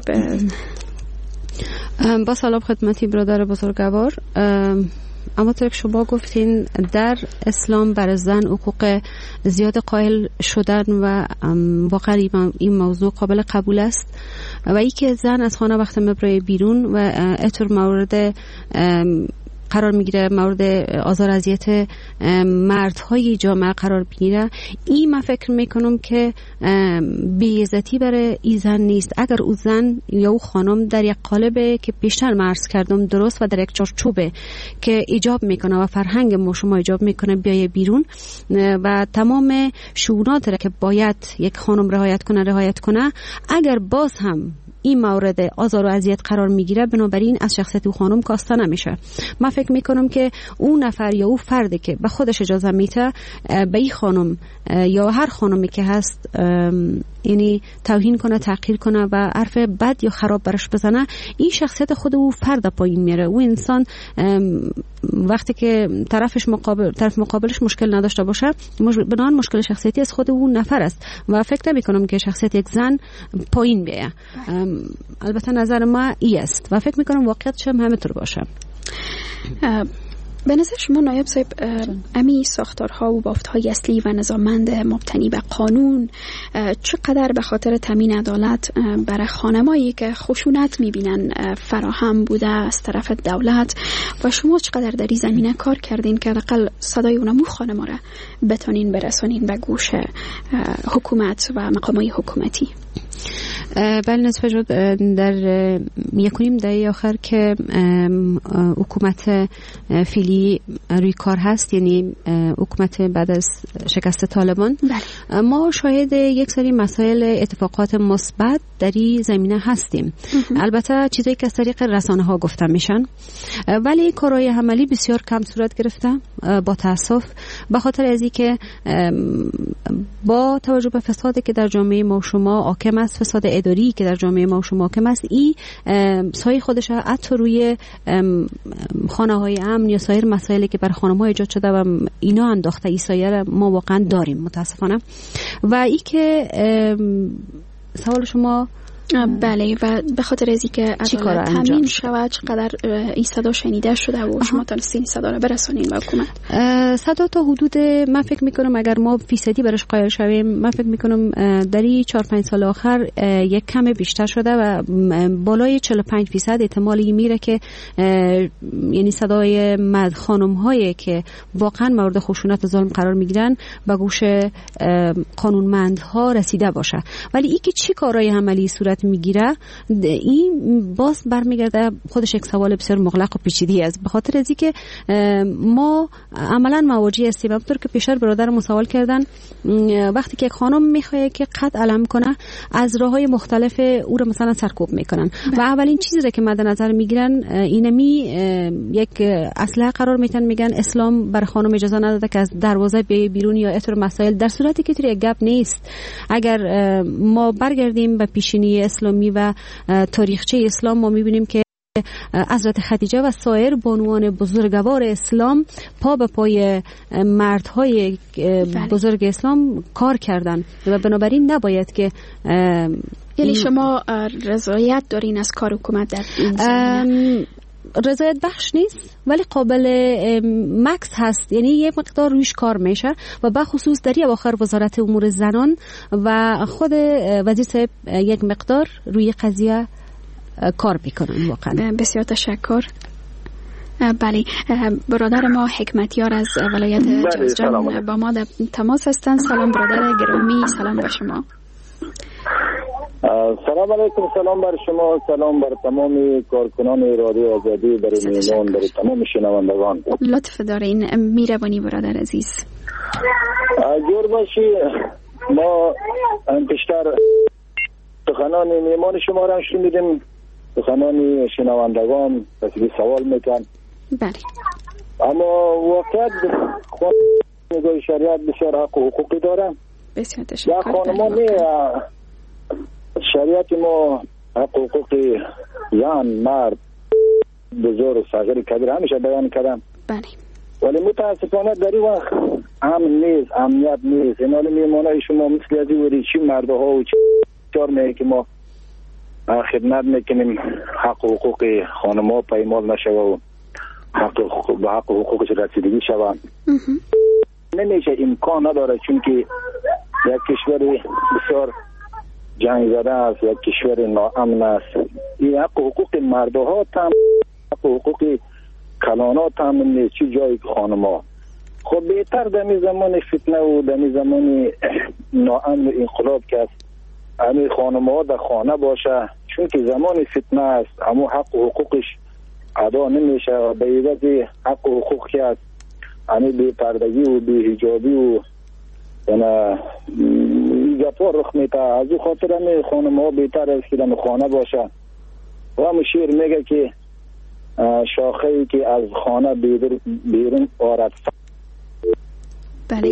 با سلام خدمتی برادر بزرگوار. اما طور که شما گفتین در اسلام برای زن حقوق زیاد قائل شدن و واقعا این موضوع قابل قبول است و ای که زن از خانه وقت مبرای بیرون و اتر مورد قرار میگیره مورد آزار اذیت مردهای جامعه قرار میگیره. این من فکر میکنم که بی‌عزتی برای این زن نیست. اگر او زن یا او خانم در یک قالبه که بیشتر مرز کردم درست و در یک چارچوبه که ایجاب میکنه و فرهنگ ما شما ایجاب میکنه بیای بیرون و تمام شونات را که باید یک خانم رعایت کنه رعایت کنه، اگر باز هم این مورد آزار و اذیت قرار میگیره بنابراین از شخصیت او خانم کاسته نمیشه. من فکر میکنم که اون نفر یا او فردی که به خودش اجازه میده به این خانم یا هر خانمی که هست یعنی توهین کنه تحقیر کنه و حرف بد یا خراب برش بزنه، این شخصیت خود او فرد پایین میره. او انسان وقتی که طرفش مقابل طرف مقابلش مشکل نداشته باشه بنان مشکل شخصیتی از خود اون نفر است و فکر نمی کنم که شخصیت یک زن پایین بیه. البته نظر ما ای است و فکر می کنم واقعیتش هم همینطور باشه. به نظر شما نایب صاحب امی ساختارها و بافتهای اصلی و نظاممند مبتنی به قانون چقدر به خاطر تامین عدالت برای خانمایی که خشونت میبینن فراهم بوده از طرف دولت و شما چقدر در این زمینه کار کردین که حداقل صدای اونمو خانما را بتونین برسونین به گوش حکومت و مقامات حکومتی؟ بله نصف جد در یکونیم دهه آخر که حکومت فعلی روی کار هست، یعنی حکومت بعد از شکست طالبان، بله. ما شاهد یک سری مسائل اتفاقات مثبت در این زمینه هستیم. البته چیزایی که از طریق رسانه ها گفته میشن ولی کارهای عملی بسیار کم صورت گرفته با تاسف، به خاطر از اینکه با توجه به فسادی که در جامعه ما شما حاکم است، فساد اداری که در جامعه ما شما حاکم است، این سایه خودش حتی روی خانه‌های امن یا سایر مسائلی که بر خانم‌ها ایجاد شده و اینا انداخته، این سایه را ما واقعا داریم متاسفانه. و این که سوال شما بله و به خاطر از اینکه عدالت تامین شود چقدر این صدا شنیده شده و شما تونستین صدا را برسونین به حکومت؟ صدا تا حدود من فکر میکنم اگر ما فیصدی برش قائل شویم، من فکر میکنم در این چهار پنج سال آخر یک کم بیشتر شده و بالای چهل و پنج درصد احتمالی میره که یعنی صدای مرد خانم هایی که واقعا مورد خشونت و ظلم قرار میگیرن به گوش قانونمندها رسیده باشه. ولی این که چی کارهای عملی صورت صورت میگیره، این باز برمیگرده خودش یک سوال بسیار مغلق و پیچیده است، به خاطر از اینکه ما عملا مواجه هستیم. همونطور که پیشتر برادر سوال کردن، وقتی که یک خانم میخواد که قد علم کنه، از راههای مختلف او رو مثلا سرکوب میکنن و اولین چیزی رو که مد نظر میگیرن اینمی یک اصله قرار میتن، میگن اسلام بر خانم اجازه نداده که از دروازه بیای بیرون یا اطور مسائل، در صورتی که توی گپ نیست. اگر ما برگردیم به پیشینی اسلامی و تاریخچه اسلام، ما میبینیم که حضرت خدیجه و سایر بانوان بزرگوار اسلام پا به پای مردهای بزرگ اسلام کار کردن و بنابراین نباید که یعنی شما رضایت دارین از کار حکومت در این زمینه؟ رضایت بخش نیست ولی قابل مکس هست، یعنی یک مقدار رویش کار میشه و بخصوص در اواخر وزارت امور زنان و خود وزیر صاحب یک مقدار روی قضیه کار میکنن. واقعا بسیار تشکر. بله، برادر ما حکمتیار از ولایت جوزجان با ما در تماس هستند. سلام برادر گرامی، سلام به شما. سلام علیکم، سلام بر شما، سلام بر تمام کارکنان رادیو آزادی، بر میهمان، بر تمام شنوندگان. لطف دارین، میربانی برادر عزیز. جور باشی، ما پیشتر سخنان میهمان شما را شنیدیم، سخنان شنوندگان بسیاری سوال میکن. بله. اما واقعیت خود نگاه شریعت بسیار حق و حقوقی داره. بسیار تشکر. یا خانمانی شریعت ما حق و حقوق زن، مرد، بزرگ، صغیر، کبیر همیشه بیان کردم. بله. ولی متاسفانه در این وقت امن نیست، امنیت نیست. این حال میمانه شما مثل ازی وری چی مرده ها و چی چار میگه که ما خدمت میکنیم حق و حقوق خانم ها پایمال نشوه و حق به حق و حقوقش رسیدگی شوه. نمیشه، امکان نداره، چون که یک کشور بسیار جنگ زده است، یک کشور ناامن است. این حق و حقوق مرده ها تام، حق و حقوق کلانات تام نیست، چی جای خانم ها. خب بهتر در این زمان فتنه و در این زمان ناامن و انقلاب که است همین خانم ها در خانه باشه، چون که زمان فتنه است، اما حق و حقوقش ادا نمیشه و به عوض حق و حقوق که است همین بی پردگی و بی حجابی و یعنی ایجابا رخ میده. از او خاطر همین خانم ها بهتر است که در خانه باشه. و همون شیر میگه که شاخه‌ای که از خانه بیرون آرد. بله،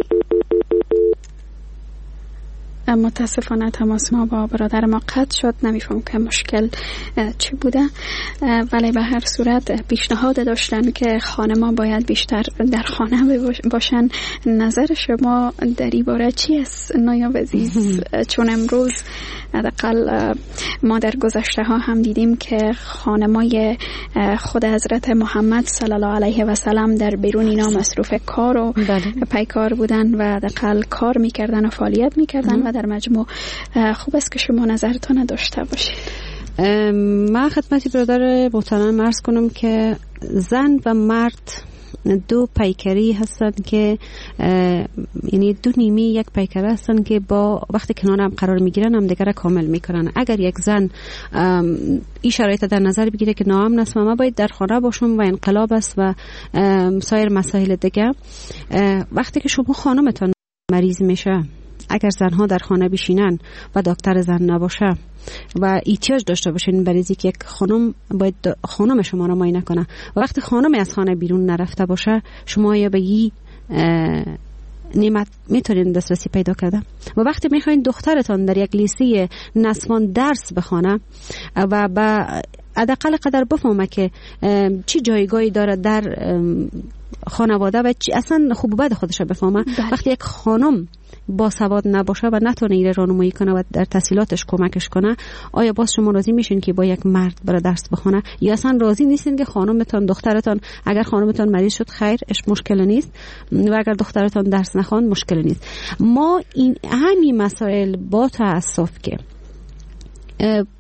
متاسفانه تماس ما با برادر ما قطع شد، نمیفهم که مشکل چی بوده، ولی به هر صورت پیشنهاد داشتن که خانم‌ها باید بیشتر در خانه باشن. نظر شما در این باره چی است نایب عزیز؟ چون امروز حداقل ما در گذشته ها هم دیدیم که خانمای خود حضرت محمد صلی الله علیه و سلم در بیرون اینا مصروف کار و پیکار بودن و حداقل کار میکردن و فعالیت میکردن و در مجموع خوب است که شما نظرتون داشته باشید. من خدمتی برادر محترم عرض کنم که زن و مرد دو پیکری هستن که یعنی دو نیمی یک پیکره هستن که با وقتی کنار هم قرار میگیرن هم دیگر کامل میکنن. اگر یک زن این شرایط در نظر بگیره که ناامن است و من باید در خانه باشم و انقلاب است و سایر مسائل دیگه، وقتی که شما خانمتان مریض میشه، اگر زنها در خانه بشینن و دکتر زن نباشه و احتیاج داشته باشین برای اینکه یک خانم باید خانم شما رو معاینه کنه و وقتی خانم از خانه بیرون نرفته باشه، شما یا به این نعمت میتونین دسترسی پیدا کرده. و وقتی میخواین دخترتان در یک لیسه نسوان درس بخونه و با حداقل قدر بفهمه که چی جایگاهی داره در خانواده و چی اصلا خوب و بد خودش بفهمه، وقتی یک خانم با سواد نباشه و نتونه ایره راهنمایی کنه و در تحصیلاتش کمکش کنه، آیا باز شما راضی میشین که با یک مرد برای درس بخونه؟ یا اصلا راضی نیستین که خانمتان دخترتان، اگر خانمتان مریض شد خیر اش مشکل نیست و اگر دخترتان درس نخوان مشکل نیست. ما این همین مسائل با تاسف که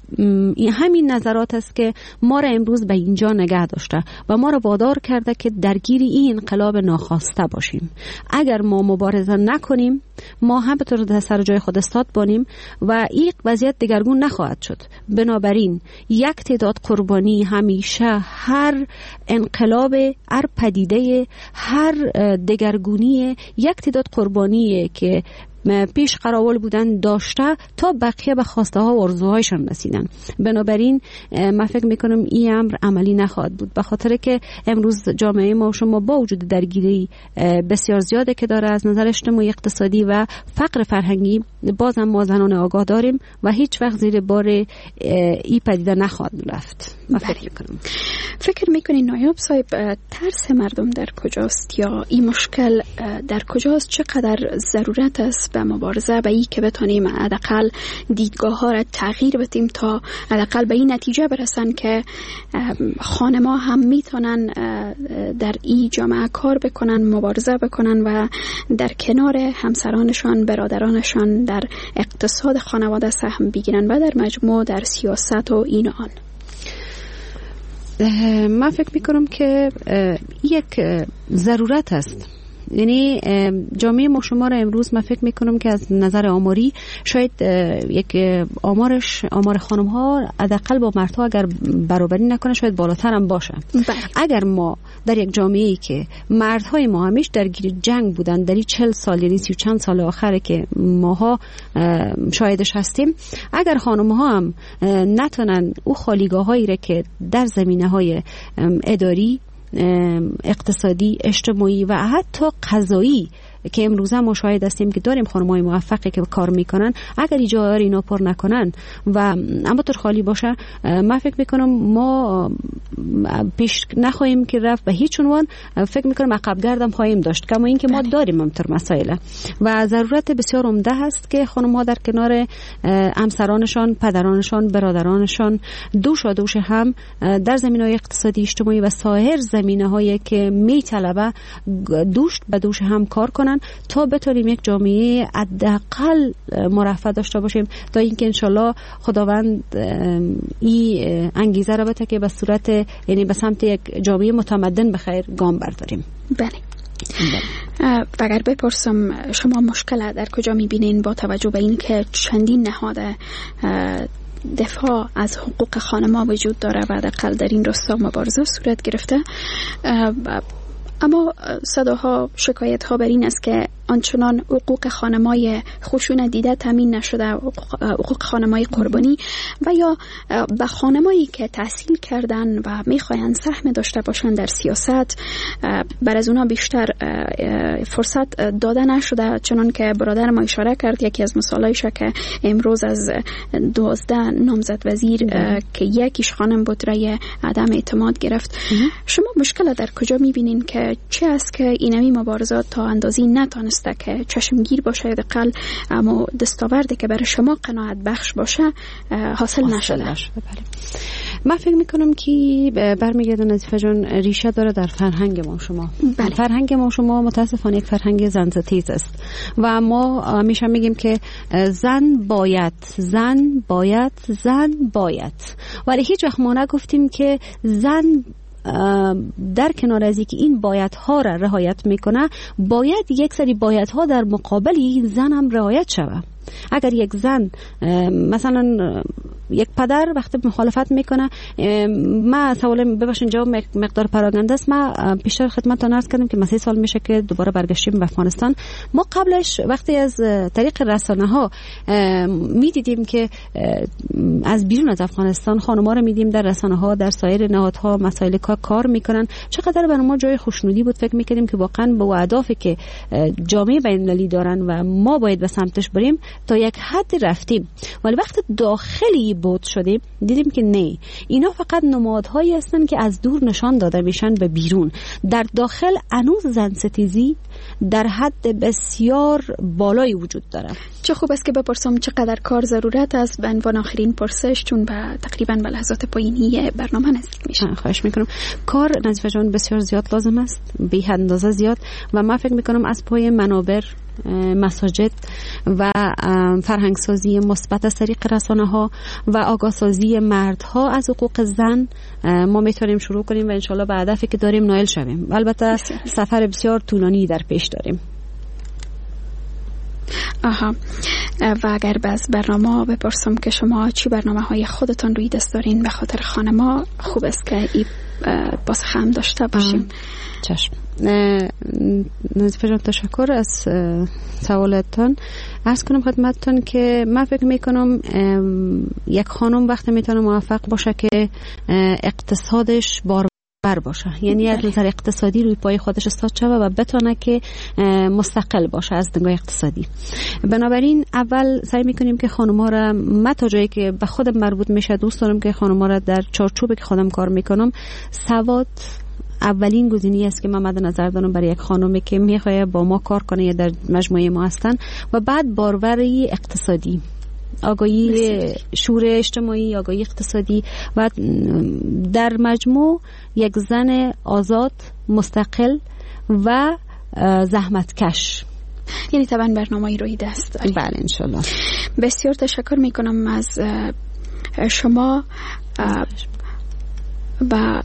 همین نظرات است که ما را امروز به اینجا نگه داشته و ما را وادار کرده که درگیر این انقلاب ناخواسته باشیم. اگر ما مبارزه نکنیم ما هم به طور در سر جای خود استاد بانیم و این وضعیت دگرگون نخواهد شد. بنابراین یک تعداد قربانی همیشه هر انقلاب، هر پدیده، هر دگرگونی یک تعداد قربانیه که پیش قراول بودن داشته تا بقیه به خواسته ها و آرزوهایشان رسیدن. بنابراین من فکر میکنم این امر عملی نخواهد بود، به خاطر که امروز جامعه ما و شما با وجود درگیری بسیار زیاده که داره از نظر اجتماعی، اقتصادی و فقر فرهنگی، بازم ما زنان آگاه داریم و هیچ وقت زیر بار این پدیده نخواهد رفت. من فکر میکنم. فکر میکنین نایب صاحب ترس مردم در کجاست یا این مشکل در کجاست؟ چقدر ضرورت است به مبارزه به این که بتونیم حداقل دیدگاه ها را تغییر بدیم تا حداقل به این نتیجه برسن که خانم‌ها هم میتونن در این جامعه کار بکنن، مبارزه بکنن و در کنار همسرانشان، برادرانشان در اقتصاد خانواده سهم بگیرن و در مجموع در سیاست و این آن. من فکر میکنم که یک ضرورت است. یعنی جامعه ما شما را امروز من فکر میکنم که از نظر آماری شاید یک آمارش آمار خانم ها حداقل با مردها اگر برابری نکنه شاید بالاتر هم باشه. بله. اگر ما در یک جامعه ای که مردهای ما همیش درگیر جنگ بودن در این چهل سال یعنی سی و چند سال آخره که ماها شاهدش هستیم، اگر خانم ها هم نتونن او خالیگاه هایی را که در زمینه های اداری، اقتصادی، اجتماعی و حتی قضایی که امروز هم مشاهد هستیم که داریم خانم‌های موفقی که کار میکنن، اگر ایجا اینا پر نکنن و اما طور خالی باشه، من فکر میکنم ما پیش نخواهیم که رفت به هیچ عنوان. فکر میکنم عقب گردم خواهیم داشت، کما این که ما داریم همطور مسائل و ضرورت بسیار عمده هست که خانم‌ها در کنار همسرانشان، پدرانشان، برادرانشان دوش و دوش هم در زمینه‌های اقتصادی، اجتماعی و سایر زمینه‌هایی که میطلبه دوش به دوش هم کار کنن تا بتونیم یک جامعه حداقل مرفه داشته باشیم، تا اینکه انشالله خداوند این انگیزه را بده که به صورت یعنی به سمت یک جامعه متمدن بخیر گام برداریم. بله. و اگر بپرسم شما مشکل در کجا میبینین با توجه به این که چندین نهاد دفاع از حقوق خانم‌ها وجود داره و حداقل در این راستا مبارزه صورت گرفته، اما صداها، شکایت ها بر این است که آنچنان حقوق خانمای خشونت دیده تامین نشده، حقوق خانمای قربانی و یا به خانمایی که تحصیل کردن و میخواین سهم داشته باشن در سیاست بر از اونا بیشتر فرصت داده نشده. چنان که برادر ما اشاره کرد، یکی از مثالایش که امروز از دوازده نامزد وزیر که یکیش خانم بود رای عدم اعتماد گرفت. شما مشکل در کجا میبینین که چه است که اینمی مبارزات تا اندازی نتانسته که چشمگیر باشه یا دقل اما دستاورده که برای شما قناعت بخش باشه حاصل نشده؟ من فکر میکنم که برمیگرده نظیفه جان ریشه داره در فرهنگ ما شما. بله. فرهنگ ما شما متاسفانه یک فرهنگ زن‌ستیز است و ما همیشه میگیم که زن باید، زن باید، زن باید، ولی هیچ وقت ما نگفتیم که زن در کنار از اینکه این بایدها را رعایت میکنه، باید یک سری بایدها در مقابل این زن هم رعایت شود. اگر یک زن مثلا یک پدر وقتی مخالفت میکنه، ما سوال ببخشید جواب مقدار پراگنده است، ما پیشتر خدمتتون عرض کردم که مثلا سال میشه که دوباره برگشتیم به افغانستان. ما قبلش وقتی از طریق رسانه ها میدیدیم که از بیرون از افغانستان خانم‌ها رو میدیم در رسانه ها، در سایر نهادها مسائل کار میکنن، چقدر برای ما جای خوشنودی بود. فکر میکردیم که واقعا به اهدافی که جامعه بین‌المللی دارن و ما باید به سمتش بریم تا یک حد رفتیم، ولی وقت داخلی بود شدیم دیدیم که نه، اینا فقط نمادهایی هستن که از دور نشان داده میشن به بیرون. در داخل هنوز زن‌ستیزی در حد بسیار بالایی وجود داره. چه خوب است که بپرسم چقدر کار ضرورت است به عنوان آخرین پرسش، چون به تقریبا به لحظات پایینی برنامه نزدیک میشه. خواهش میکنم. کار نظیفه جان بسیار زیاد لازم است، بی حد اندازه زیاد، و من فکر میکنم از پای منابر مساجد و فرهنگسازی مثبت از طریق رسانه ها و آگاه سازی مردها از حقوق زن ما میتونیم شروع کنیم و انشالله به هدفی که داریم نائل شویم. البته سفر بسیار طولانی در پیش داریم. آها، و اگر باز برنامه بپرسم که شما چی برنامه های خودتان روی دست دارین به خاطر خانما، خوب است که ای باز هم داشته باشیم. چشم. نظیفه جان تشکر از سوالتان. عرض کنم خدمتتان که من فکر میکنم یک خانم وقتی میتونه موفق باشه که اقتصادش بار بر باشه، یعنی از نظر اقتصادی روی پای خودش استاد شوه و بتونه که مستقل باشه از نگاه اقتصادی. بنابراین اول سعی میکنیم که خانم‌ها را من تا جایی که به خودم مربوط میشه دوست دارم که خانم‌ها را در چارچوبی که خودم کار میکنم سواد اولین گزینه‌ای است که من مد نظر دارم برای یک خانمی که میخواد با ما کار کنه یا در مجموعه ما هستن، و بعد باروری اقتصادی، آگاهی شعور اجتماعی، آگاهی اقتصادی و در مجموع یک زن آزاد، مستقل و زحمتکش. یعنی طبعا برنامه‌ای روی دست داریم. بله انشالله. بسیار تشکر میکنم از شما و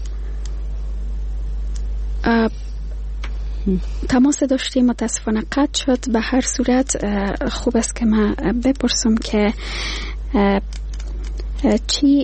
تماس داشتیم، متاسفانه قطع شد. به هر صورت خوب است که من بپرسم که چی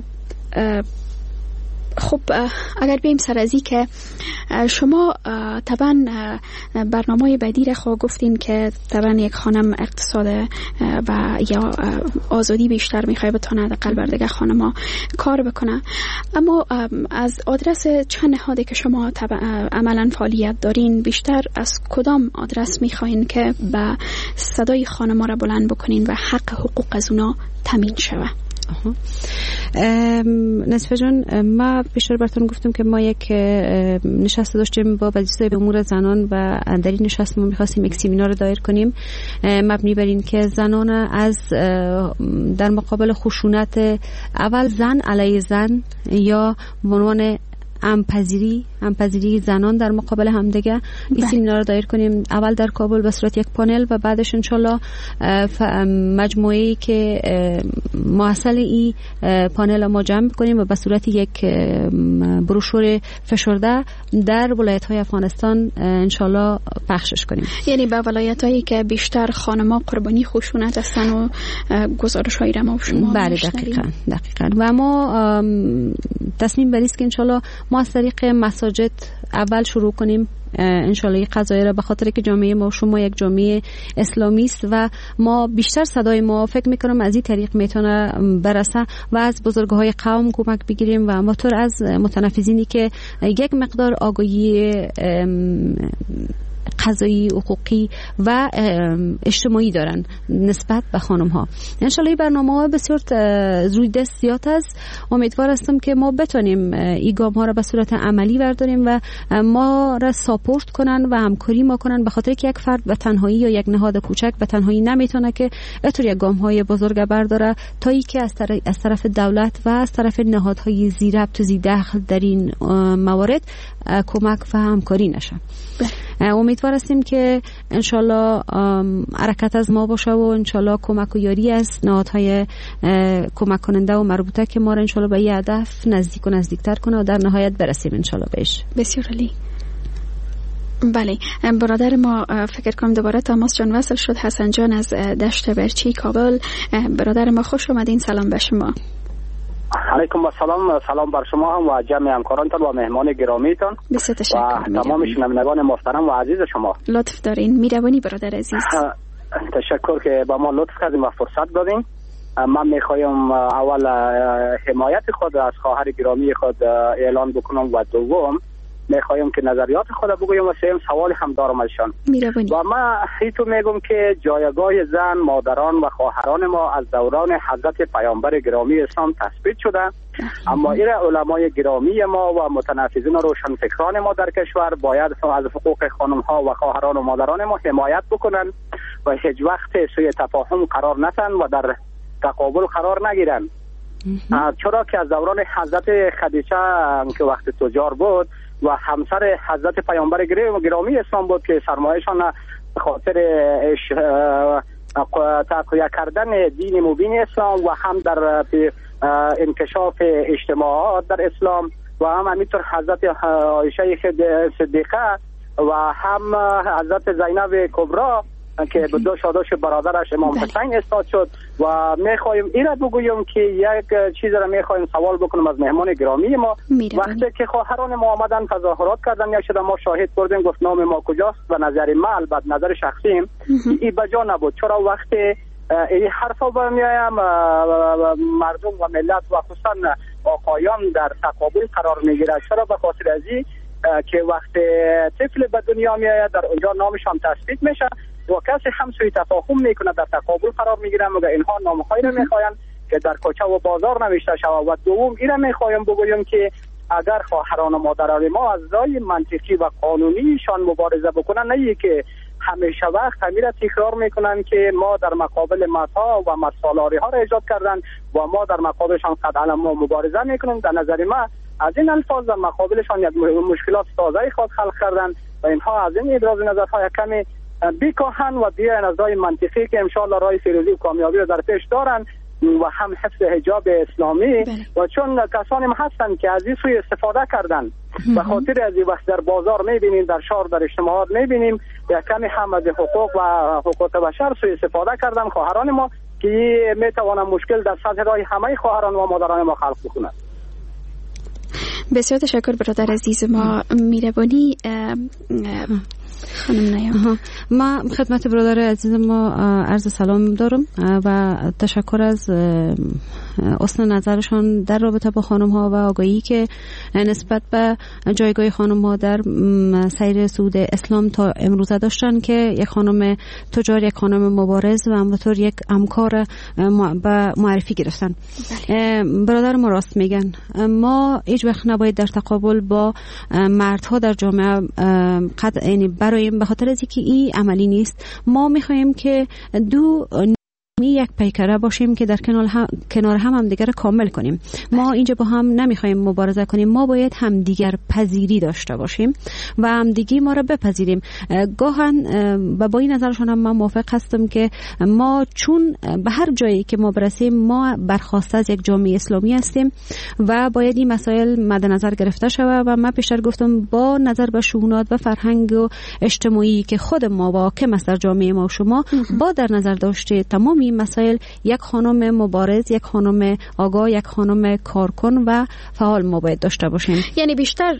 خب اگر بیم سر ازی که شما طبعا برنامه بعدی را خواه گفتین که طبعا یک خانم اقتصاد و یا آزادی بیشتر میخواه بتونه حداقل بر دیگه خانم کار بکنه، اما از آدرس چند نهادی که شما عملا فعالیت دارین بیشتر از کدام آدرس میخواین که به صدای خانم را بلند بکنین و حق حقوق از اونا تامین شوه؟ نصفه جان، ما بیشتر براتون گفتم که ما یک نشست داشتیم با وزیر امور زنان و در این نشست ما میخواستیم یک سمینار دایر کنیم مبنی بر این که زنان از در مقابل خشونت اول زن علیه زن یا عنوان همپذیری همپذیری زنان در مقابل همدیگه این سمینار رو دایر کنیم، اول در کابل به صورت یک پانل و بعدش انشالله مجموعه‌ای که محصل این پانل ما جمع کنیم و به صورت یک بروشور فشرده در ولایت‌های افغانستان انشالله پخشش کنیم. یعنی به ولایت‌هایی که بیشتر خانم‌ها قربانی خشونت هستن و گزارش‌هایی را ما شما بله دقیقاً دقیقاً و ما تصمیم بر است که انشالله ما از طریق مساجد اول شروع کنیم انشالله این قضایه را، به خاطر که جامعه ما شما یک جامعه اسلامی است و ما بیشتر صدای ما فکر میکنم از این طریق میتونه برسه و از بزرگهای قوم کمک بگیریم و همانطور از متنفذینی که یک مقدار آگاهی قضایی، حقوقی و اجتماعی دارن نسبت به خانم ها. انشالله این برنامه ها بسیار روی دست زیاد است. امیدوار هستم که ما بتونیم این گام ها را به صورت عملی برداریم و ما را ساپورت کنن و همکاری ما کنن، به خاطر که یک فرد به تنهایی یا یک نهاد کوچک به تنهایی نمیتونه که اتور یک گام های بزرگ برداره تا ای که از طرف, از طرف دولت و از طرف نهادهای زیربط و زیدخل در این موارد کمک و همکاری نشه. امیدوار هستیم که انشالله حرکت از ما باشه و انشالله کمک و یاری از نهادهای کمک کننده و مربوطه که ما را انشالله به این هدف نزدیک و نزدیکتر کنه و در نهایت برسیم انشالله بهش. بسیار عالی. بله، برادر ما فکر کنم دوباره تماس جان وصل شد. حسن جان از دشت برچی کابل. برادر ما خوش اومدین، سلام به شما. علیکم السلام، سلام بر شما هم و جمع همکارانتان و مهمان گرامیتان و تمام شنوندگان محترم و عزیز شما. لطف دارین، میروانی برادر عزیز. تشکر که با ما لطف کردیم و فرصت دادین. من میخوایم اول حمایت خود از خواهر گرامی خود اعلان بکنم و دوم میخوایم که نظریات خود بگویم و سوم سوال هم دارم ازشان. و من ایتو میگم که جایگاه زن، مادران و خواهران ما از دوران حضرت پیامبر گرامی اسلام تثبیت شده، اما این علمای گرامی ما و متنفذین و روشنفکران ما در کشور باید از حقوق خانم ها و خواهران و مادران ما حمایت بکنن و هیچ وقت سوی تفاهم قرار نتن و در تقابل قرار نگیرن. چرا که از دوران حضرت خدیجه که وقت تجار بود و همسر حضرت پیامبر گرامی اسلام بود که سرمایه‌شان خاطر تقویت کردن دین مبین اسلام و هم در انکشاف اجتماعات در اسلام و هم همینطور حضرت عایشه صدیقه و هم حضرت زینب کبرا که به دو شاداش برادرش امام حسین استاد شد. و میخوایم این را بگویم که یک چیز را میخوایم سوال بکنم از مهمان گرامی ما. وقتی که خواهران ما آمدن تظاهرات کردن یک شده ما شاهد بردیم، گفت نام ما کجاست و نظر ما البته نظر شخصیم این بجا نبود. چرا وقتی این حرفا برمیایم مردم و ملت و خصوصا آقایان در تقابل قرار میگیره؟ چرا؟ به خاطر ازی که وقتی طفل به دنیا میآید در اونجا نامش هم تثبیت میشه و کسی هم سوی تفاهم میکنه، در تقابل قرار میگیرن و اینها نامه‌هایی را میخواین که در کوچه و بازار نوشته شود. و دوم این را میخوایم بگویم که اگر خواهران و مادران ما از راه منطقی و قانونیشان مبارزه بکنن، نه که همیشه وقت همین را تکرار میکنن که ما در مقابل متا و مرسالاری ها را ایجاد کردن و ما در مقابلشان قطعا ما مبارزه میکنیم. در نظر ما از این الفاظ در مقابلشان یک مشکلات تازه خود خلق کردن و اینها از این ابراز نظرهای کمی بیکاهن و بیاین از راه منطقی که انشاءالله راه فیروزی و کامیابی رو در پیش دارن و هم حفظ حجاب اسلامی. و چون کسانی هستن که از این سوی استفاده کردن و خاطر از این وقت در بازار میبینیم، در شهر، در اجتماعات میبینیم یک کمی هم از حقوق و حقوق بشر سوی استفاده کردن خواهران ما که میتوانن مشکل در سطح راه همه خواهران و مادران ما خلق بکنند. بسیار تشکر برادر عزیز ما. میربانی خانم نیا، ما خدمت برادر عزیز ما عرض سلام دارم و تشکر از اصل نظرشان در رابطه با خانم ها و آگاهی که نسبت به جایگاه خانم ها در سیر صعود اسلام تا امروز داشتن که یک خانم تجار، یک خانم مبارز و همونطور یک همکار به معرفی گرفتن. برادر ما راست میگن، ما هیچ وقت نباید در تقابل با مردها در جامعه قد یعنی برای به خاطر از اینکه این عملی نیست. ما میخوایم که دو می یک پیکره باشیم که در کنار هم کنار هم, هم دیگر کامل کنیم. ما اینجا با هم نمیخوایم مبارزه کنیم، ما باید هم دیگر پذیری داشته باشیم و هم دیگه ما را بپذیریم. گاهن و با این نظرشون هم من موافق هستم که ما چون به هر جایی که ما برسیم ما برخواسته از یک جامعه اسلامی هستیم و باید این مسائل مد نظر گرفته شود. و من پیشتر گفتم با نظر به شؤونات و فرهنگ و اجتماعی که خود ما واقع است در جامعه ما و شما، با در نظر داشته تمام این مسائل یک خانم مبارز، یک خانم آگاه، یک خانم کارکن و فعال ما باید داشته باشیم. یعنی بیشتر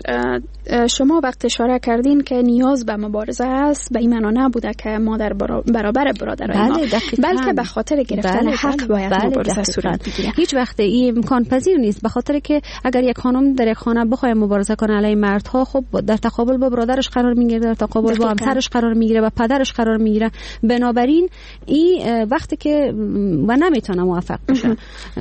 شما وقت اشاره کردین که نیاز به مبارزه است، به این معنا نبوده که ما در برابر برادران ما، بلکه به خاطر گرفتن بله حق بله باید بله مبارزه صورت بگیره. هیچ وقت این امکان پذیر نیست، به خاطر که اگر یک خانم در یک خانه بخواد مبارزه کنه علیه مردها، خب در تقابل با برادرش قرار میگیره، در تقابل با همسرش قرار میگیره و پدرش قرار میگیره. بنابراین این وقتی که و نمیتونه موفق بشه.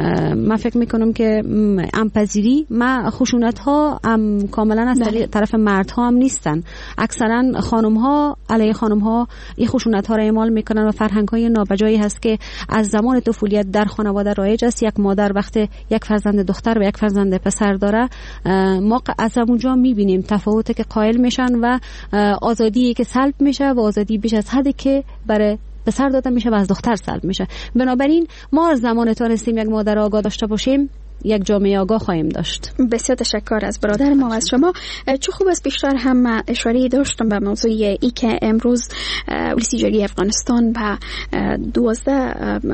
من فکر میکنم که امپذیری ما خشونت ها هم کاملا از بله. طرف مردها هم نیستن. اکثرا خانم ها علیه خانم ها این خشونت ها را اعمال میکنن و فرهنگ های نابجایی هست که از زمان طفولیت در خانواده رایج است. یک مادر وقتی یک فرزند دختر و یک فرزند پسر داره، ما از اونجا میبینیم تفاوتی که قائل میشن و آزادی که سلب میشه و آزادی بیش از حدی که برای پسر داده میشه و از دختر سلب میشه. بنابراین ما از زمان تانستیم یک مادر آگاه داشته باشیم، یک جامعه آگاه خواهیم داشت. بسیار تشکر از برادر ما و از شما. چه خوب است بیشتر هم اشاره داشتم به موضوع ای که امروز رئیس جمهوری افغانستان و دوازده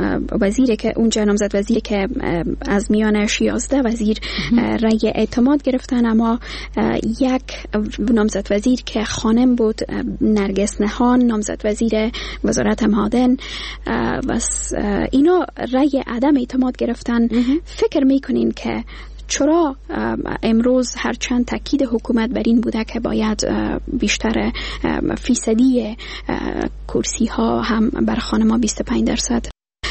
وزیر که اونجا نامزد وزیر که از میانش یازده وزیر رأی اعتماد گرفتن، اما یک نامزد وزیر که خانم بود، نرگس نهان، نامزد وزیر وزارت معادن و اینا رأی عدم اعتماد گرفتن. فکر میکنین که چرا امروز هرچند تاکید حکومت بر این بوده که باید بیشتر فیصدی کرسی ها هم بر خانم‌ها بیست و پنج درصد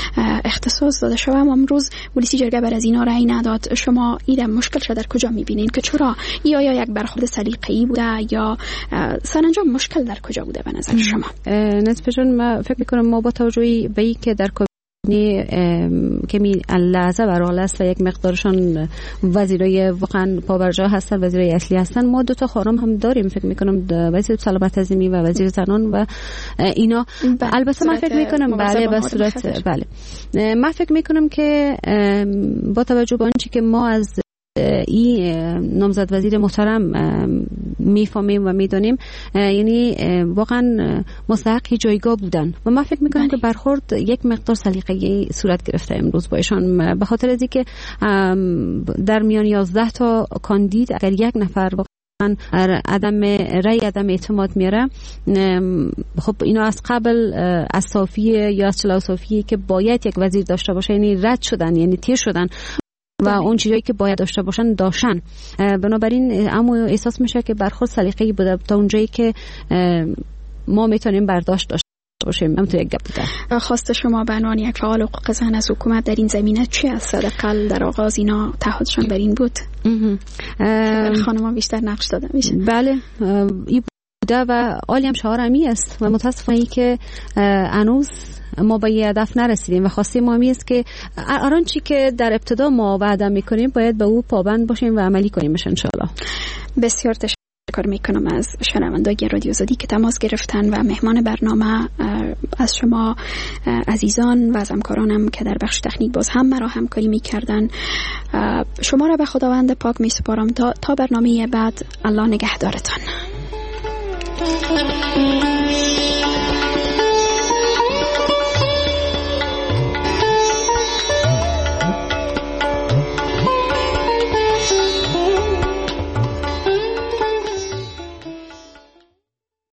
اختصاص داده شده، اما امروز ولسی جرگه بر از اینا رأی نداد. شما این مشکل شده در کجا میبینین که چرا؟ یا یا یک برخورد سلیقه‌ای بوده یا سرانجام مشکل در کجا بوده به نظر شما؟ نصف جان، من فکر میکنم ما با توجه به این که در نی کمی لحظه برحال است و یک مقدارشان وزیرای واقعا پابرجا هستن، وزیرای اصلی هستن. ما دو تا خانم هم داریم، فکر میکنم وزیر سلامت عظیمی و وزیر زنان و اینا. البته من فکر میکنم بله به صورت بله من فکر میکنم که با توجه به آنچه که ما از این نامزد وزیر محترم میفهمیم و میدونیم، یعنی واقعا مستحق جایگاه بودن و من فکر میکنم که برخورد یک مقدار سلیقه‌ای صورت گرفته امروز با ایشان، به خاطر از اینکه در میان یازده تا کاندید اگر یک نفر عدم رأی عدم اعتماد میاره، خب اینا از قبل از صافیه یا از چلاو صافیه که باید یک وزیر داشته باشه، یعنی رد شدن، یعنی تیر شدن و اون چیزایی که باید داشته باشن داشتن. بنابراین اما احساس میشه که برخورد سلیقه‌ای بوده تا اونجایی که ما میتونیم برداشت داشته باشیم. هم تو یک گپ بوده. خواست شما به عنوان یک فعال حقوق زن از حکومت در این زمینه چی است؟ حداقل در آغاز اینا تعهدشان بر این بود خانم‌ها بیشتر نقش داده میشه. بله این بوده و عالی هم شعار امی است و متاسفانه که هنوز ما به یه هدف نرسیدیم و خواسته ما همی است که هر چی که در ابتدا ما وعده میکنیم باید به او پابند باشیم و عملی کنیم ان شاء الله. بسیار تشکر میکنم از شنوندگان رادیو آزادی که تماس گرفتن و مهمان برنامه از شما عزیزان و از همکارانم که در بخش تکنیک باز هم مرا همکاری میکردن. شما را به خداوند پاک میسپارم تا تا برنامه بعد. الله نگهدارتان.